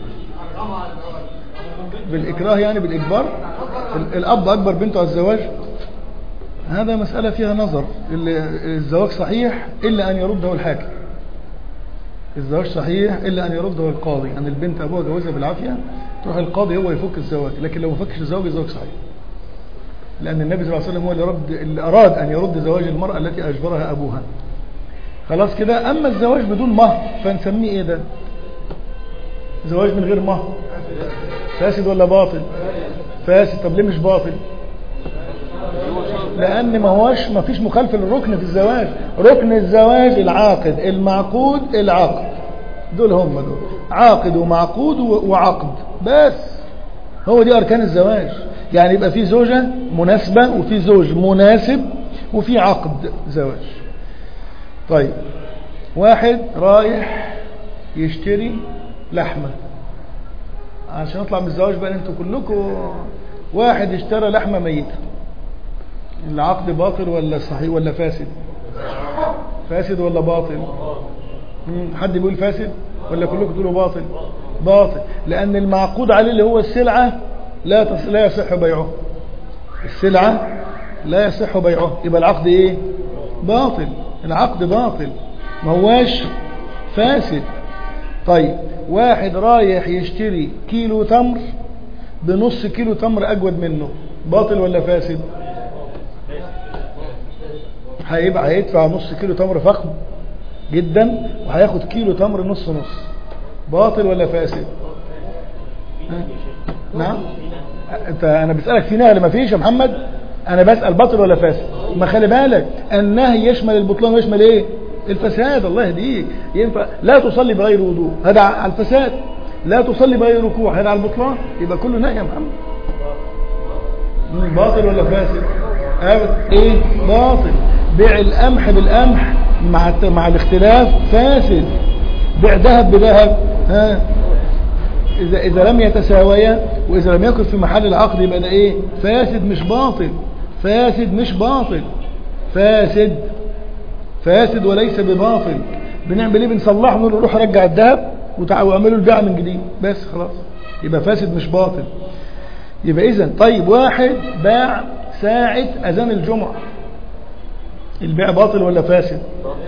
بالاكراه يعني بالاجبار، الاب اجبر بنته على الزواج، هذا مساله فيها نظر. الزواج صحيح الا ان يرده الحاكم، الزواج صحيح الا ان يرده القاضي. يعني البنت ابوها جوزها بالعافيه تروح القاضي هو يفك الزواج، لكن لو ما فكش الزواج الزواج صحيح، لان النبي صلى الله عليه وسلم هو اللي, رد اللي اراد ان يرد زواج المراه التي اجبرها ابوها. خلاص كده. اما الزواج بدون مهر فنسميه ايه ده؟ زواج من غير مهر فاسد ولا باطل؟ فاسد. طب ليه مش باطل؟ لان ما هوش ما فيش مخالفه للركن في الزواج. ركن الزواج العاقد المعقود العقد، دول هم دول عاقد ومعقود وعقد بس، هو دي اركان الزواج. يعني يبقى في زوجه مناسبه وفي زوج مناسب وفي عقد زواج. طيب واحد رايح يشتري لحمه عشان نطلع من الزواج بقى انتوا كلكم، واحد اشترى لحمه ميته، العقد باطل ولا صحيح ولا فاسد؟ فاسد ولا باطل؟ حد بيقول فاسد ولا كلكم تقولوا باطل؟ باطل، لان المعقود عليه اللي هو السلعه لا تص... لا يصح بيعه، السلعة لا يصح بيعه، يبقى العقد ايه؟ باطل، العقد باطل ما هواش فاسد. طيب واحد رايح يشتري كيلو تمر بنص كيلو تمر أجود منه، باطل ولا فاسد؟ هيبقى هيدفع نص كيلو تمر فخم جدا وهياخد كيلو تمر نص نص، باطل ولا فاسد؟ نعم انت انا بسألك في نهي ما فيش يا محمد، انا بسأل باطل ولا فاسد. ما خلي بالك النهي يشمل البطلان ويشمل ايه؟ الفساد. الله يهديك. ينفع لا تصلي بغير وضوء، هذا على الفساد. لا تصلي بغير ركوع، هذا على البطلان. يبقى كله نهي يا محمد. باطل ولا فاسد؟ ابدا ايه؟ باطل. بيع القمح بالقمح مع مع الاختلاف فاسد. بيع ذهب بذهب ها اذا اذا لم يتساويا واذا لم يكن في محل العقد يبقى ده ايه؟ فاسد مش باطل. فاسد مش باطل، فاسد فاسد وليس بباطل. بنعمل ايه؟ بنصلحه ونقول له روح رجع الذهب وتعالوا اعملوا البيع من جديد بس خلاص، يبقى فاسد مش باطل. يبقى اذا طيب واحد باع ساعة اذان الجمعة، البيع باطل ولا فاسد؟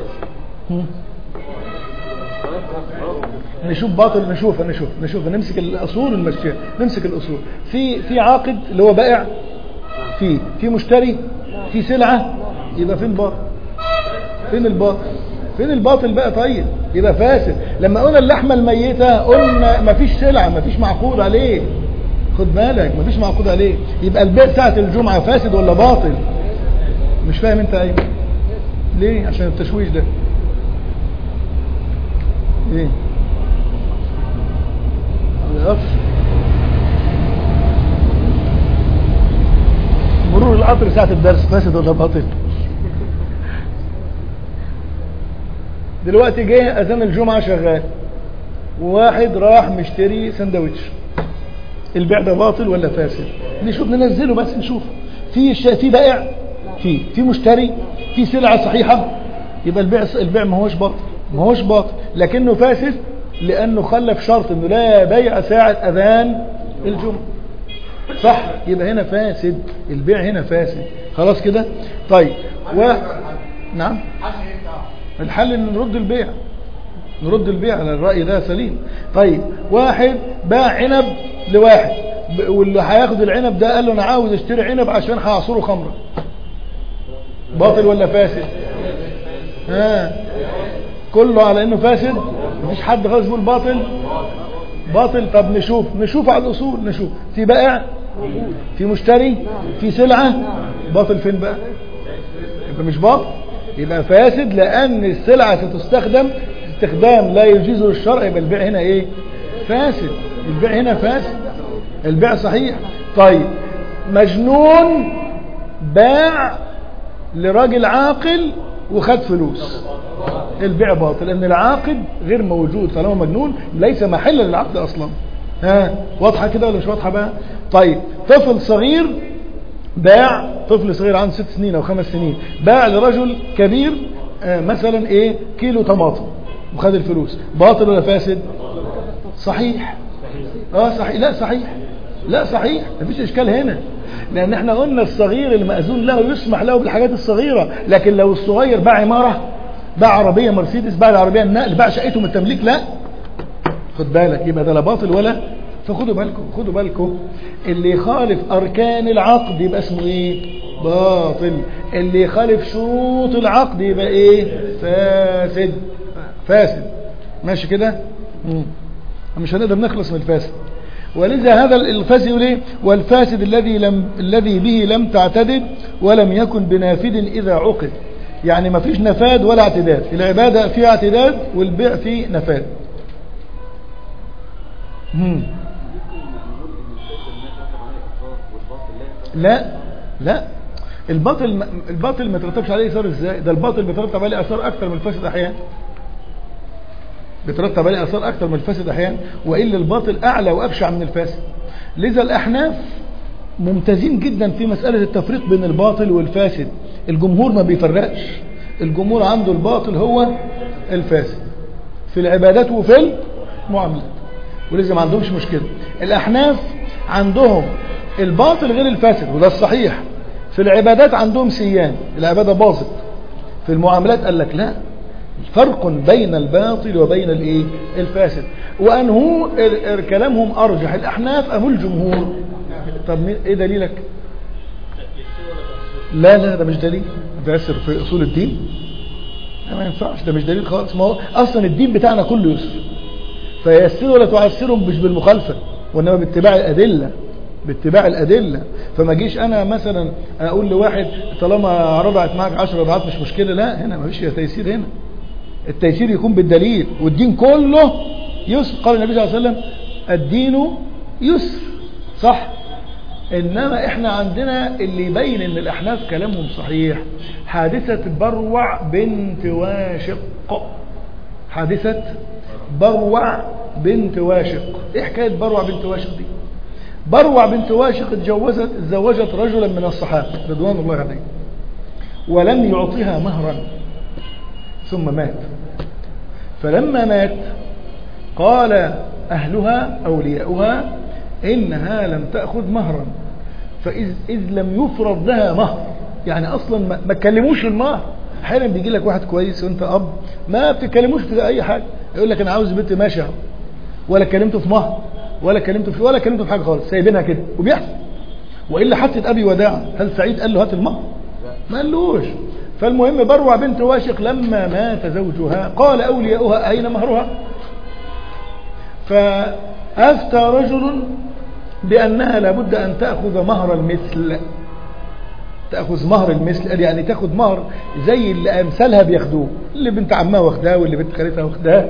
نشوف باطل. نشوف نشوف نشوف نمسك الاصول ونمشيها. نمسك الاصول. في في عاقد اللي هو بائع، في في مشتري، في سلعة، يبقى فين باطل؟ فين الباطل؟ فين الباطل بقى؟ طيب يبقى فاسد. لما قلنا اللحمة الميتة قلنا مفيش سلعة، مفيش معقود عليه. خد بالك مفيش معقود عليه. يبقى البيع ساعة الجمعة فاسد ولا باطل؟ مش فاهم انت ايه؟ ليه؟ عشان التشويش ده. ليه؟ مرور القطر ساعة الدرس فاسد ولا باطل؟ دلوقتي جه اذان الجمعة شغال وواحد راح مشتري سندوتش، البيع ده باطل ولا فاسد؟ نشوف ننزله بس نشوف. في في بائع، في في مشتري، في سلعة صحيحة، يبقى البيع البيع ما هوش باطل، ما هوش باطل لكنه فاسد لانه خلف شرط انه لا بيع ساعة اذان الجمعة. صح؟ يبقى هنا فاسد، البيع هنا فاسد. خلاص كده؟ طيب و... نعم الحل ان نرد البيع، نرد البيع على الرأي ده سليم. طيب واحد باع عنب لواحد واللي هياخد العنب ده قال له انا عاوز اشتري عنب عشان هعصره خمره، باطل ولا فاسد؟ ها كله على انه فاسد، مفيش حد خالص يقول باطل. باطل. طب نشوف نشوف على الاصول. نشوف في بائع، في مشتري، في سلعة، باطل فين بقى؟ يبقى مش باطل، يبقى فاسد لان السلعة ستستخدم استخدام لا يجيزه الشرع، يبقى البيع هنا ايه؟ فاسد. البيع هنا فاسد، البيع صحيح. طيب مجنون باع لراجل عاقل وخد فلوس، البيع باطل لان العاقد غير موجود، طالما مجنون ليس محل للعقد اصلا. ها واضحه كده ولا مش واضحه بقى؟ طيب طفل صغير باع، طفل صغير عنده ست سنين او خمس سنين باع لرجل كبير آه مثلا ايه كيلو طماطم وخد الفلوس، باطل ولا فاسد؟ صحيح. اه صحيح. لا صحيح، لا صحيح، مفيش اشكال هنا، لان احنا قلنا الصغير المأذون له يسمح له بالحاجات الصغيرة، لكن لو الصغير باع عمارة، باع عربية مرسيدس، باع العربية النقل، باع شقته من التمليك، لا خد بالك، يبقى ده لا باطل ولا. فخدوا بالكم خدوا بالكم اللي يخالف اركان العقد يبقى اسمه ايه؟ باطل. اللي يخالف شروط العقد يبقى ايه؟ فاسد. فاسد. ماشي كده؟ مش هنقدر نخلص من الفاسد. ولذا هذا الفاسد يقول ايه؟ والفاسد الذي لم الذي به لم تعتدد ولم يكن بنافذ اذا عقد. يعني ما فيش نفاذ ولا اعتداد، العبادة فيها اعتداد والبيع فيه نفاذ. مم. لا لا الباطل الباطل ما يترتبش عليه اثار. ازاي؟ ده الباطل بيترتب عليه اثار اكثر من الفاسد احيانا، بيترتب عليه اثار اكثر من الفاسد احيانا، والا الباطل اعلى وابشع من الفاسد. لذا الاحناف ممتازين جدا في مسألة التفريق بين الباطل والفاسد. الجمهور ما بيفرقش، الجمهور عنده الباطل هو الفاسد في العبادات وفي المعاملات، ولذا ما عندهمش مشكلة. الأحناف عندهم الباطل غير الفاسد، وده الصحيح. في العبادات عندهم سيان، العبادة باظت. في المعاملات قال لك لا، فرق بين الباطل وبين الايه الفاسد. وانه كلامهم ارجح، الاحناف ام الجمهور. طب ايه دليلك؟ لا لا ده مش دليل، ده يسر في اصول الدين، ما ينفعش، ده مش دليل خالص. ما هو اصلا الدين بتاعنا كله يسر، فيسروا ولا تعسرهم مش بالمخالفه، وانما باتباع الادله، باتباع الادله. فما جيش انا مثلا اقول لواحد طالما رضعت معك عشر رضعات مش مشكله، لا، هنا ما فيش تيسير. هنا التيسير يكون بالدليل، والدين كله يسر. قال النبي صلى الله عليه وسلم الدين يسر، صح. انما احنا عندنا اللي يبين ان الاحناف كلامهم صحيح حادثة بروع بنت واشق. حادثة بروع بنت واشق. ايه حكاية بروع بنت واشق دي؟ بروع بنت واشق اتجوزت اتزوجت رجلا من الصحابة رضوان الله عليه، ولم يعطيها مهرا، ثم مات. فلما مات قال اهلها اولياؤها انها لم تأخذ مهرا، فإذ إذ لم يفرض لها مهر، يعني اصلا ما تكلموش المهر. احيانا بيجي لك واحد كويس وانت اب ما بتكلموش في اي حاجه، يقول لك انا عاوز بنت ماشي، ولا كلمته في مهر ولا كلمته في ولا كلمته في حاجه خالص، سايبينها كده وبيحصل. والا حتى ابي وداع، هل سعيد قال له هات المهر؟ ما قالوش. فالمهم بروع بنت واشق لما مات زوجها قال اولياؤها اين مهرها؟ فافتى رجل بانها لابد ان تاخذ مهر المثل. تاخذ مهر المثل يعني تاخذ مهر زي اللي امثالها بياخدوه، اللي بنت عمها واخداه واللي بنت خالتها واخداه.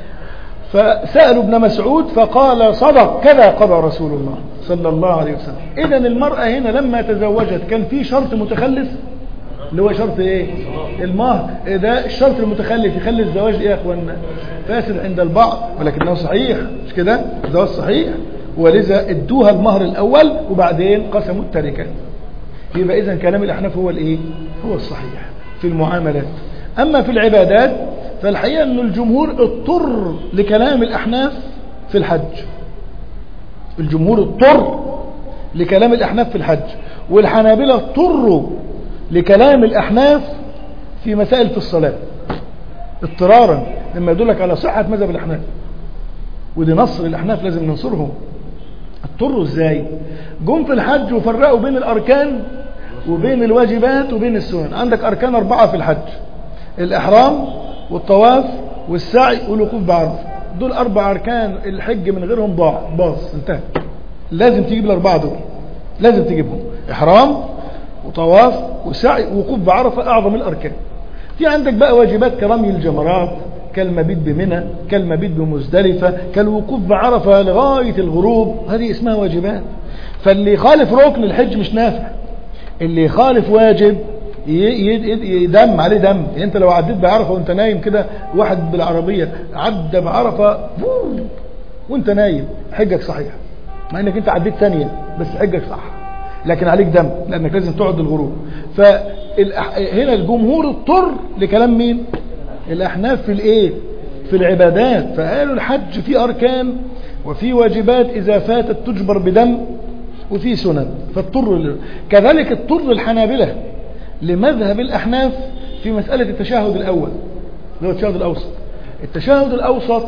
فسالوا ابن مسعود فقال صدق، كذا قضى رسول الله صلى الله عليه وسلم. اذا المراه هنا لما تزوجت كان في شرط متخلف، اللي هو شرط ايه؟ المهر. ده الشرط المتخلف يخلي الزواج ايه يا اخوانا؟ فاسد عند البعض، ولكنه صحيح، مش كده؟ ده الصحيح. ولذا ادوها المهر الاول وبعدين قسموا التركه. يبقى اذا كلام الاحناف هو الايه؟ هو الصحيح في المعاملات. اما في العبادات فالحقيقه ان الجمهور اضطر لكلام الاحناف في الحج. الجمهور اضطر لكلام الاحناف في الحج، والحنابلة اضطروا لكلام الاحناف في مسائل في الصلاه اضطرارا، مما يدلك على صحه مذهب الاحناف. ودي نصر الاحناف لازم ننصرهم. اضطروا ازاي؟ جم في الحج وفرقوا بين الاركان وبين الواجبات وبين السنن. عندك اركان اربعه في الحج: الاحرام والطواف والسعي والوقوف بعرفه. دول اربع اركان، الحج من غيرهم ضاع، باظ، انتهى. لازم تجيب الاربعه دول، لازم تجيبهم: احرام وطواف وسعي ووقوف بعرفه، اعظم الاركان. في عندك بقى واجبات كرمي الجمرات، كالمبيت بمنى، كالمبيت بمزدلفة، كالوقوف بعرفة لغاية الغروب، هذه اسمها واجبات. فاللي يخالف ركن الحج مش نافع. اللي يخالف واجب يدم عليه دم. يعني انت لو عديت بعرفة وانت نايم كده، واحد بالعربية عدى بعرفة وانت نايم، حجك صحيح، مع انك انت عديت ثانية بس حجك صح، لكن عليك دم لانك لازم تقعد الغروب. فهنا الجمهور اضطر لكلام مين؟ الاحناف في الايه؟ في العبادات. فقالوا الحج فيه اركان وفي واجبات اذا فاتت تجبر بدم، وفي سنن، فاضطروا. كذلك اضطر الحنابلة لمذهب الاحناف في مسألة التشهد الاول، اللي هو التشهد الاوسط. التشهد الاوسط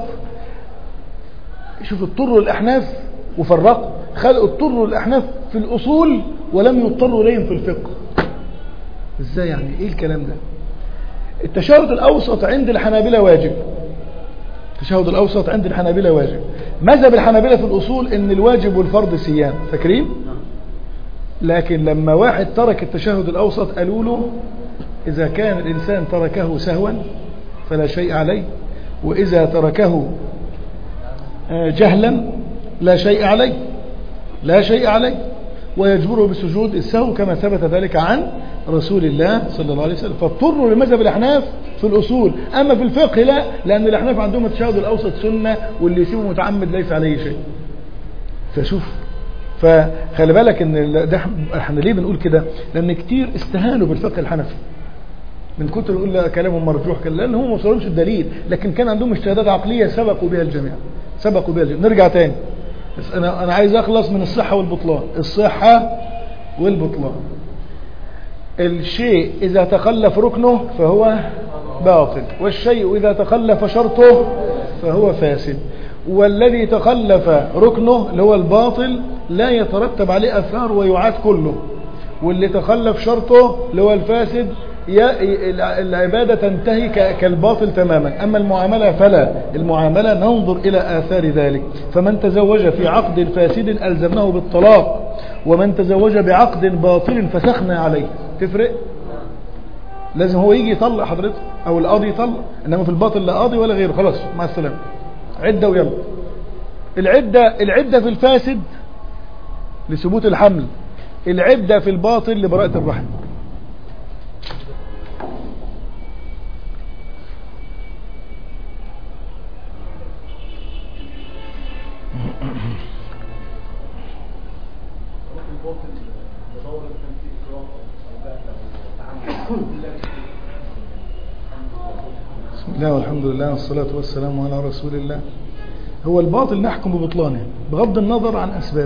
شوف اضطروا الاحناف وفرقوا، خلقوا اضطروا الاحناف في الاصول ولم يضطروا اليهم في الفقه. ازاي يعني؟ ايه الكلام ده؟ التشهد الأوسط عند الحنابلة واجب. التشهد الأوسط عند الحنابلة واجب. مذهب الحنابلة في الأصول إن الواجب والفرض سيان، فاكرين؟ لكن لما واحد ترك التشهد الأوسط قالوا له إذا كان الإنسان تركه سهوا فلا شيء عليه، وإذا تركه جهلا لا شيء عليه، لا شيء عليه، ويجبره بسجود السهو كما ثبت ذلك عن رسول الله صلى الله عليه وسلم. فاضطروا لمذهب الأحناف في الأصول. أما في الفقه لا، لأن الأحناف عندهم التشهد الأوسط سنة، واللي يسيبه متعمد ليس عليه شيء. فشوف، فخلي بالك ان ده احنا ليه بنقول كده؟ لأن كتير استهانوا بالفقه الحنفي من كتر نقول كلامهم مرجوح، لأن هم ما وصلهمش الدليل، لكن كان عندهم اجتهادات عقلية سبقوا بها الجميع، سبقوا بها الجميع. نرجع تاني، بس أنا أنا عايز أخلص من الصحة والبطلان. الصحة والبطلان، الشيء إذا تخلف ركنه فهو باطل، والشيء إذا تخلف شرطه فهو فاسد. والذي تخلف ركنه اللي هو الباطل لا يترتب عليه أثار ويعاد كله، واللي تخلف شرطه اللي هو الفاسد العبادة تنتهي كالباطل تماما. أما المعاملة فلا، المعاملة ننظر إلى آثار ذلك. فمن تزوج في عقد فاسد ألزمناه بالطلاق، ومن تزوج بعقد باطل فسخنا عليه. تفرق؟ لازم هو يجي يطلق حضرتك أو القاضي يطلق، إنما في الباطل لا قاضي ولا غيره. خلاص مع السلامة، عدة ويلا. العدة العدة في الفاسد لثبوت الحمل، العدة في الباطل لبراءة الرحم. بسم الله والحمد لله والصلاة والسلام على رسول الله. هو الباطل نحكم ببطلانه بغض النظر عن أسبابه.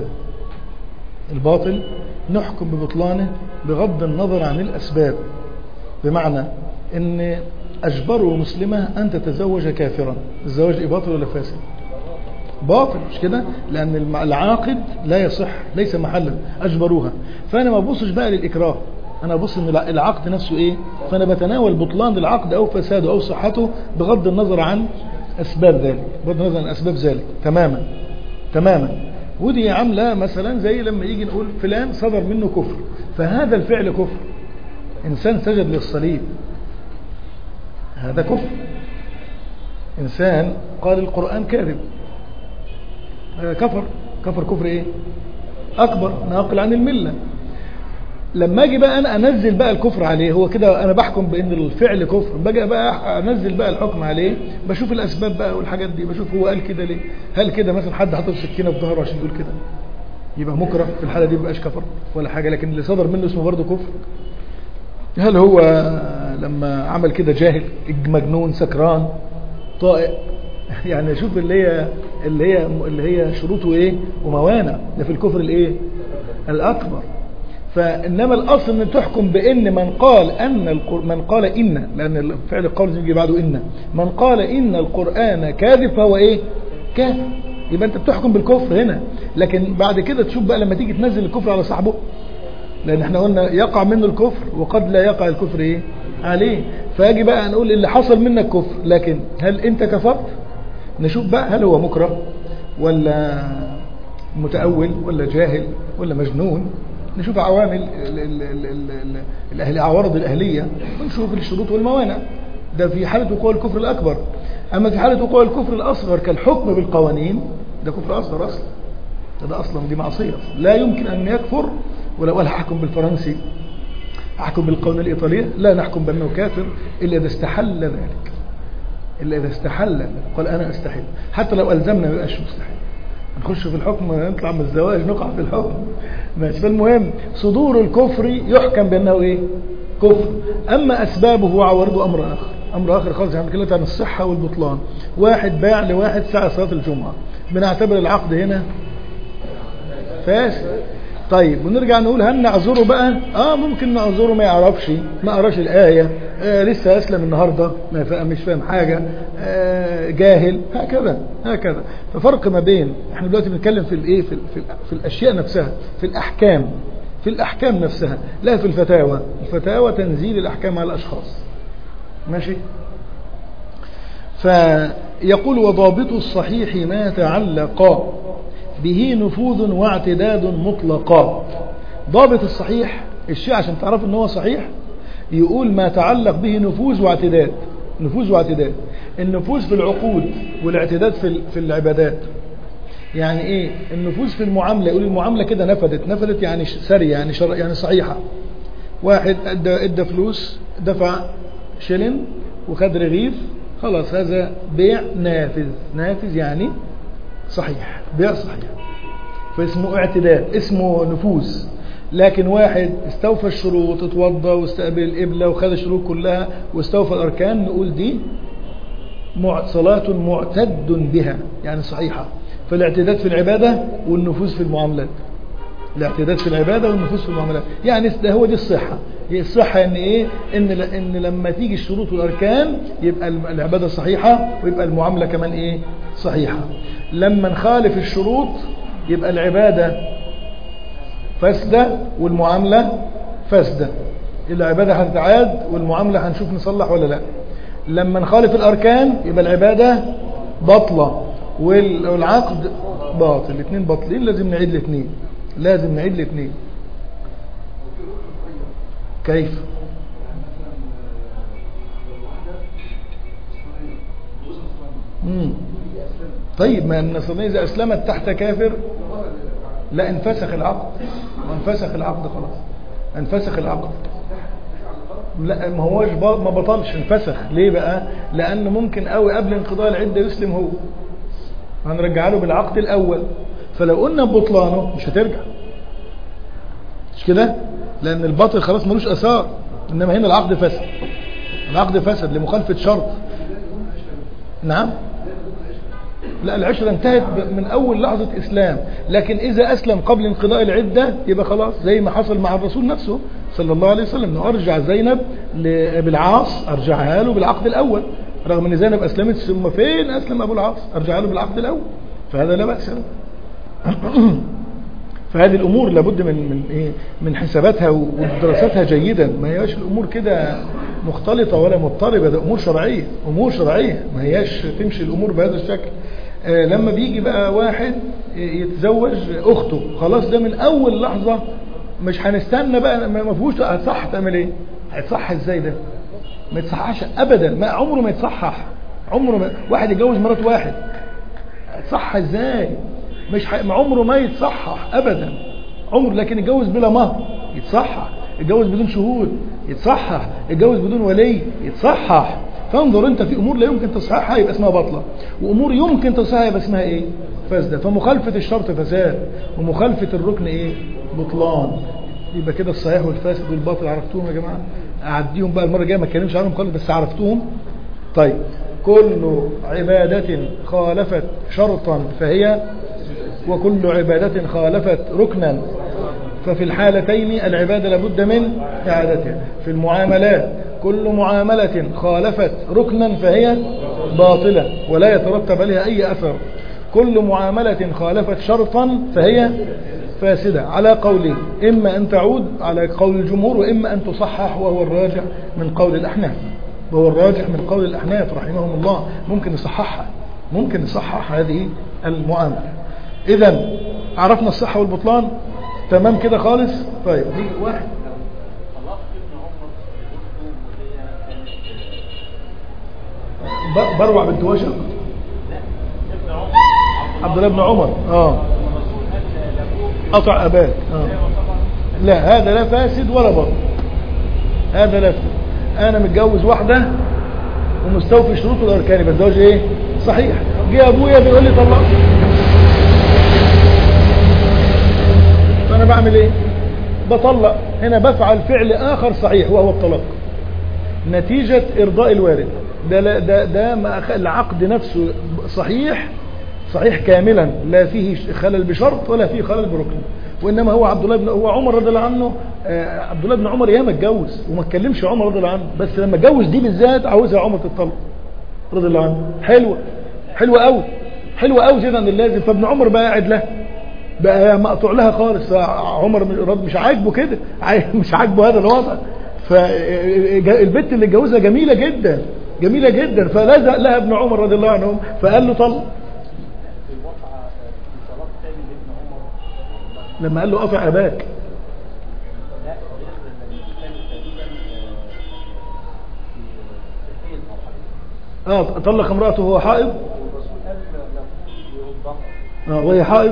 الباطل نحكم ببطلانه بغض النظر عن الأسباب، بمعنى أن أجبروا مسلمة أن تتزوج كافرا. الزواج إيه، باطل ولا فاسد؟ باطل، مش كده؟ لأن العاقد لا يصح، ليس محلا، أجبروها. فأنا ما ببصش بقى للإكراه، أنا ببص أن العقد نفسه إيه، فأنا بتناول بطلان العقد أو فساده أو صحته بغض النظر عن أسباب ذلك، بغض النظر عن أسباب ذلك تماما تماما. ودي عاملة مثلا زي لما يجي نقول فلان صدر منه كفر، فهذا الفعل كفر. إنسان سجد للصليب هذا كفر. إنسان قال القرآن كاذب كفر. كفر كفر إيه؟ أكبر، ناقل عن الملة. لما أجي بقى أنا أنزل بقى الكفر عليه، هو كده أنا بحكم بأن الفعل كفر، باجي بقى أنزل بقى الحكم عليه، بشوف الأسباب بقى والحاجات دي، بشوف هو قال كده ليه. هل كده مثلا حد حط سكينة في ظهره عشان يقول كده يبقى مكره؟ في الحالة دي مبقاش كفر ولا حاجة، لكن اللي صدر منه اسمه برضه كفر. هل هو لما عمل كده جاهل، مجنون، سكران، طائع؟ يعني شوف اللي هي اللي هي اللي هي شروطه ايه وموانع. ده في الكفر الايه الأكبر. فإنما الأصل أن تحكم بأن من قال أن القر... من قال إن، لأن فعل القول يجي بعده إن، من قال إن القرآن كاذب فهو إيه؟ كاذب. يبقى أنت بتحكم بالكفر هنا. لكن بعد كده تشوف بقى لما تيجي تنزل الكفر على صاحبه، لأن احنا قلنا يقع منه الكفر وقد لا يقع الكفر إيه؟ عليه. فاجي بقى نقول اللي حصل منك كفر، لكن هل أنت كفرت؟ نشوف بقى هل هو مكره ولا متأول ولا جاهل ولا مجنون. نشوف عوامل الأهل عوارض الأهلية، ونشوف الشروط والموانع. ده في حالة وقوع الكفر الأكبر. أما في حالة وقوع الكفر الأصغر كالحكم بالقوانين، ده كفر أصغر أصلا. ده, ده أصلا دي معصية، لا يمكن أن يكفر. ولو قال أحكم بالفرنسي، أحكم بالقوانين الإيطالية، لا نحكم بأنه كافر إلا إذا استحل ذلك، إلا إذا استحل. قال أنا أستحل، حتى لو ألزمنا ما يبقاش مستحيل. نخش في الحكم، نطلع من الزواج نقع في الحكم ماشي. فالمهم صدور الكفر يحكم بأنه إيه؟ كفر. أما أسبابه وعوارضه أمر آخر، أمر آخر خالص. يعني كلمة عن الصحة والبطلان. واحد باع لواحد ساعة صلاة الجمعة، بنعتبر العقد هنا فاسد. طيب ونرجع نقول هل نعذره بقى؟ اه ممكن نعذره، ما يعرفش، ما قراش الآية، آه لسه أسلم النهاردة، ما فاهم، مش فاهم حاجة، آه جاهل، هكذا هكذا. ففرق ما بين، احنا دلوقتي بنتكلم في الايه، في, في, في الأشياء نفسها، في الأحكام، في الأحكام نفسها، لا في الفتاوى. الفتاوى تنزيل الأحكام على الأشخاص، ماشي. فيقول وضابط الصحيح ما تعلق به نفوذ واعتداد مطلقا. ضابط الصحيح الشيء عشان تعرف ان هو صحيح، يقول ما تعلق به نفوذ واعتداد. نفوذ واعتداد، النفوذ في العقود والاعتداد في في العبادات. يعني ايه النفوذ في المعامله؟ يقول المعامله كده نفذت، نفذت يعني سريه، يعني شر، يعني صحيحه. واحد ادى ادى فلوس، دفع شلن وخد رغيف، خلاص هذا بيع نافذ. نافذ يعني صحيح، بيع صحيح، فاسمه اعتداد، اسمه نفوذ. لكن واحد استوفى الشروط، اتوضى واستقبل القبلة وخد الشروط كلها واستوفى الأركان، نقول دي صلاة معتد بها، يعني صحيحة. فالاعتداد في العبادة والنفوذ في المعاملات. الاعتداد في العبادة والنفوذ في المعاملات، يعني ده هو دي الصحة. هي الصحة ان ايه؟ ان ان لما تيجي الشروط والاركان يبقى العبادة صحيحة ويبقى المعاملة كمان ايه؟ صحيحة. لما نخالف الشروط يبقى العبادة فاسدة والمعاملة فاسدة. العبادة هتتعاد والمعاملة هنشوف نصلح ولا لا. لما نخالف الاركان يبقى العبادة باطلة والعقد باطل. الاثنين باطلين، لازم نعيد الاثنين، لازم نعيد الاثنين. كيف؟ مم. طيب ما النصرانية إذا أسلمت تحت كافر لا انفسخ العقد، وانفسخ العقد خلاص، انفسخ العقد. لا ما هوش ما بطلش، انفسخ. ليه بقى؟ لأنه ممكن قوي قبل انقضاء العدة يسلم هو، هنرجع له بالعقد الأول. فلو قلنا ببطلانه مش هترجع، مش كده؟ لأن الباطل خلاص ملوش أثار. إنما هنا العقد فسد، العقد فسد لمخالفة شرط. نعم. لا العشرة انتهت من أول لحظة إسلام، لكن إذا أسلم قبل انقضاء العدة يبقى خلاص، زي ما حصل مع الرسول نفسه صلى الله عليه وسلم، إنه أرجع زينب بالعاص، أرجعها له بالعقد الأول، رغم أن زينب أسلمت ثم فين أسلم أبو العاص، أرجعها له بالعقد الأول، فهذا لا بأس له. فهذه الأمور لابد من من إيه؟ من حساباتها ودراستها جيدا. ما هياش الأمور كده مختلطة ولا مضطربة، ده أمور شرعية، أمور شرعية، ما هياش تمشي الأمور بهذا الشكل. آه لما بيجي بقى واحد يتزوج أخته، خلاص ده من أول لحظة، مش هنستنى بقى، ما فيهوش هتصح تعمل إيه؟ هتصح إزاي ده؟ ما يتصححش أبدا، ما عمره ما يتصحح، عمره ما واحد يتجوز مرات واحد هتصح إزاي؟ مش ح... عمره ما يتصحح ابدا، عمره. لكن يتجوز بلا مهر يتصحح، يتجوز بدون شهود يتصحح، يتجوز بدون ولي يتصحح. فانظر انت في امور لا يمكن تصحيحها يبقى اسمها باطله، وامور يمكن تصحيحها يبقى اسمها ايه؟ فاسده. فمخالفه الشرط فساد، ومخالفه الركن ايه؟ بطلان. يبقى كده الصحيح والفاسد والباطل عرفتوهم يا جماعه؟ اعديهم بقى المره الجايه، ما اتكلمش عنهم خالص بس عرفتوهم. طيب كل عباده خالفت شرطا فهي، وكل عبادة خالفت ركنا، ففي الحالتين العبادة لابد من إعادتها. في المعاملات كل معاملة خالفت ركنا فهي باطلة ولا يترتب عليها أي أثر. كل معاملة خالفت شرطا فهي فاسدة، على قولين، إما أن تعود على قول الجمهور، وإما أن تصحح، وهو الراجح من قول الأحناف، وهو الراجح من قول الأحناف رحمهم الله. ممكن نصححها، ممكن نصحح هذه المعاملة. إذن عرفنا الصحة والبطلان تمام كده خالص. طيب دي واحد بروع بنت وشق، عبد الله بن عمر اه قطع أباك آه. لا هذا لا فاسد ولا باطل، هذا لا فاسد. أنا متجوز واحدة ومستوفي شروط الأركان، يبقى الزواج إيه؟ صحيح. جه أبويا بيقول لي طلق، فأنا بعمل إيه؟ بطلق. هنا بفعل فعل آخر صحيح وهو الطلاق، نتيجة إرضاء الوالد. ده ده ده ما العقد نفسه صحيح، صحيح كاملا، لا فيه خلل بشرط ولا فيه خلل بركن. وإنما هو عبد الله بن هو عمر رضي الله عنه، آه عبد الله بن عمر ياما اتجوز وما اتكلمش عمر رضي الله عنه، بس لما اتجوز دي بالذات عاوزها عمر تطلق رضي الله عنه. حلوه حلوه قوي، حلوه قوي زياده عن اللازم. فابن عمر بقى قاعد لها، بقى مقطوع لها خالص. عمر مش عاجبه كده، مش عاجبه هذا الوضع. فالبنت اللي اتجوزها جميله جدا، جميله جدا، فلزق لها ابن عمر رضي الله عنه، فقال له طلق. لما قال له قطع أباك، اه طلق امرأته وهو حائض، اه وهي حائض.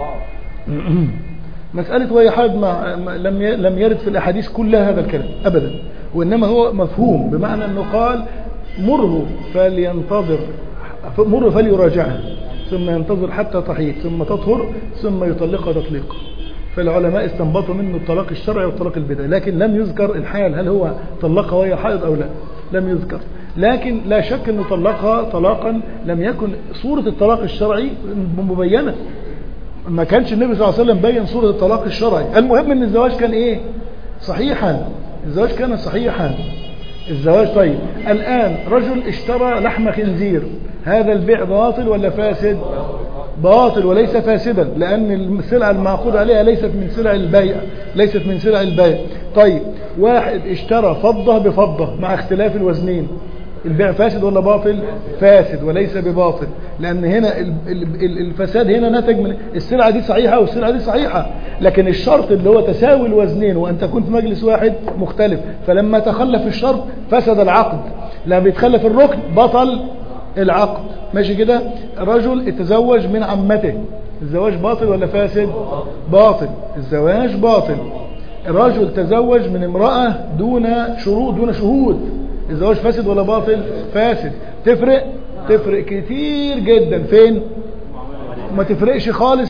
مسألة وهي حائض ما لم لم يرد في الأحاديث كلها هذا الكلام أبدا، وإنما هو مفهوم، بمعنى أنه قال مره فلينتظر، مره فليراجعها، ثم ينتظر حتى تحيض، ثم تطهر، ثم يطلقها تطليقا. فالعلماء استنبطوا منه الطلاق الشرعي والطلاق البدعي، لكن لم يذكر الحال هل هو طلقها وهي حائض أو لا، لم يذكر. لكن لا شك أنه طلقها طلاقا لم يكن صورة الطلاق الشرعي مبينة، ما كانش النبي صلى الله عليه وسلم بين صورة الطلاق الشرعي. المهم أن الزواج كان إيه؟ صحيحا، الزواج كان صحيحا الزواج. طيب الآن رجل اشترى لحم خنزير، هذا البيع باطل ولا فاسد؟ باطل وليس فاسدا، لأن السلعة المعقود عليها ليست من سلع البيع، ليست من سلع البيع. طيب واحد اشترى فضة بفضة مع اختلاف الوزنين، البيع فاسد ولا باطل؟ فاسد وليس بباطل، لأن هنا الفساد هنا نتج من السلعة دي صحيحة والسلعة دي صحيحة، لكن الشرط اللي هو تساوي الوزنين وأن تكون في مجلس واحد مختلف، فلما تخلف الشرط فسد العقد، لما بيتخلف الركن بطل العقد. ماشي كده؟ رجل اتزوج من عمته، الزواج باطل ولا فاسد؟ باطل، الزواج باطل. رجل تزوج من امرأة دون شروط دون شهود، الزواج فاسد ولا باطل؟ فاسد. تفرق؟ تفرق كتير جدا. فين؟ ما تفرقش خالص.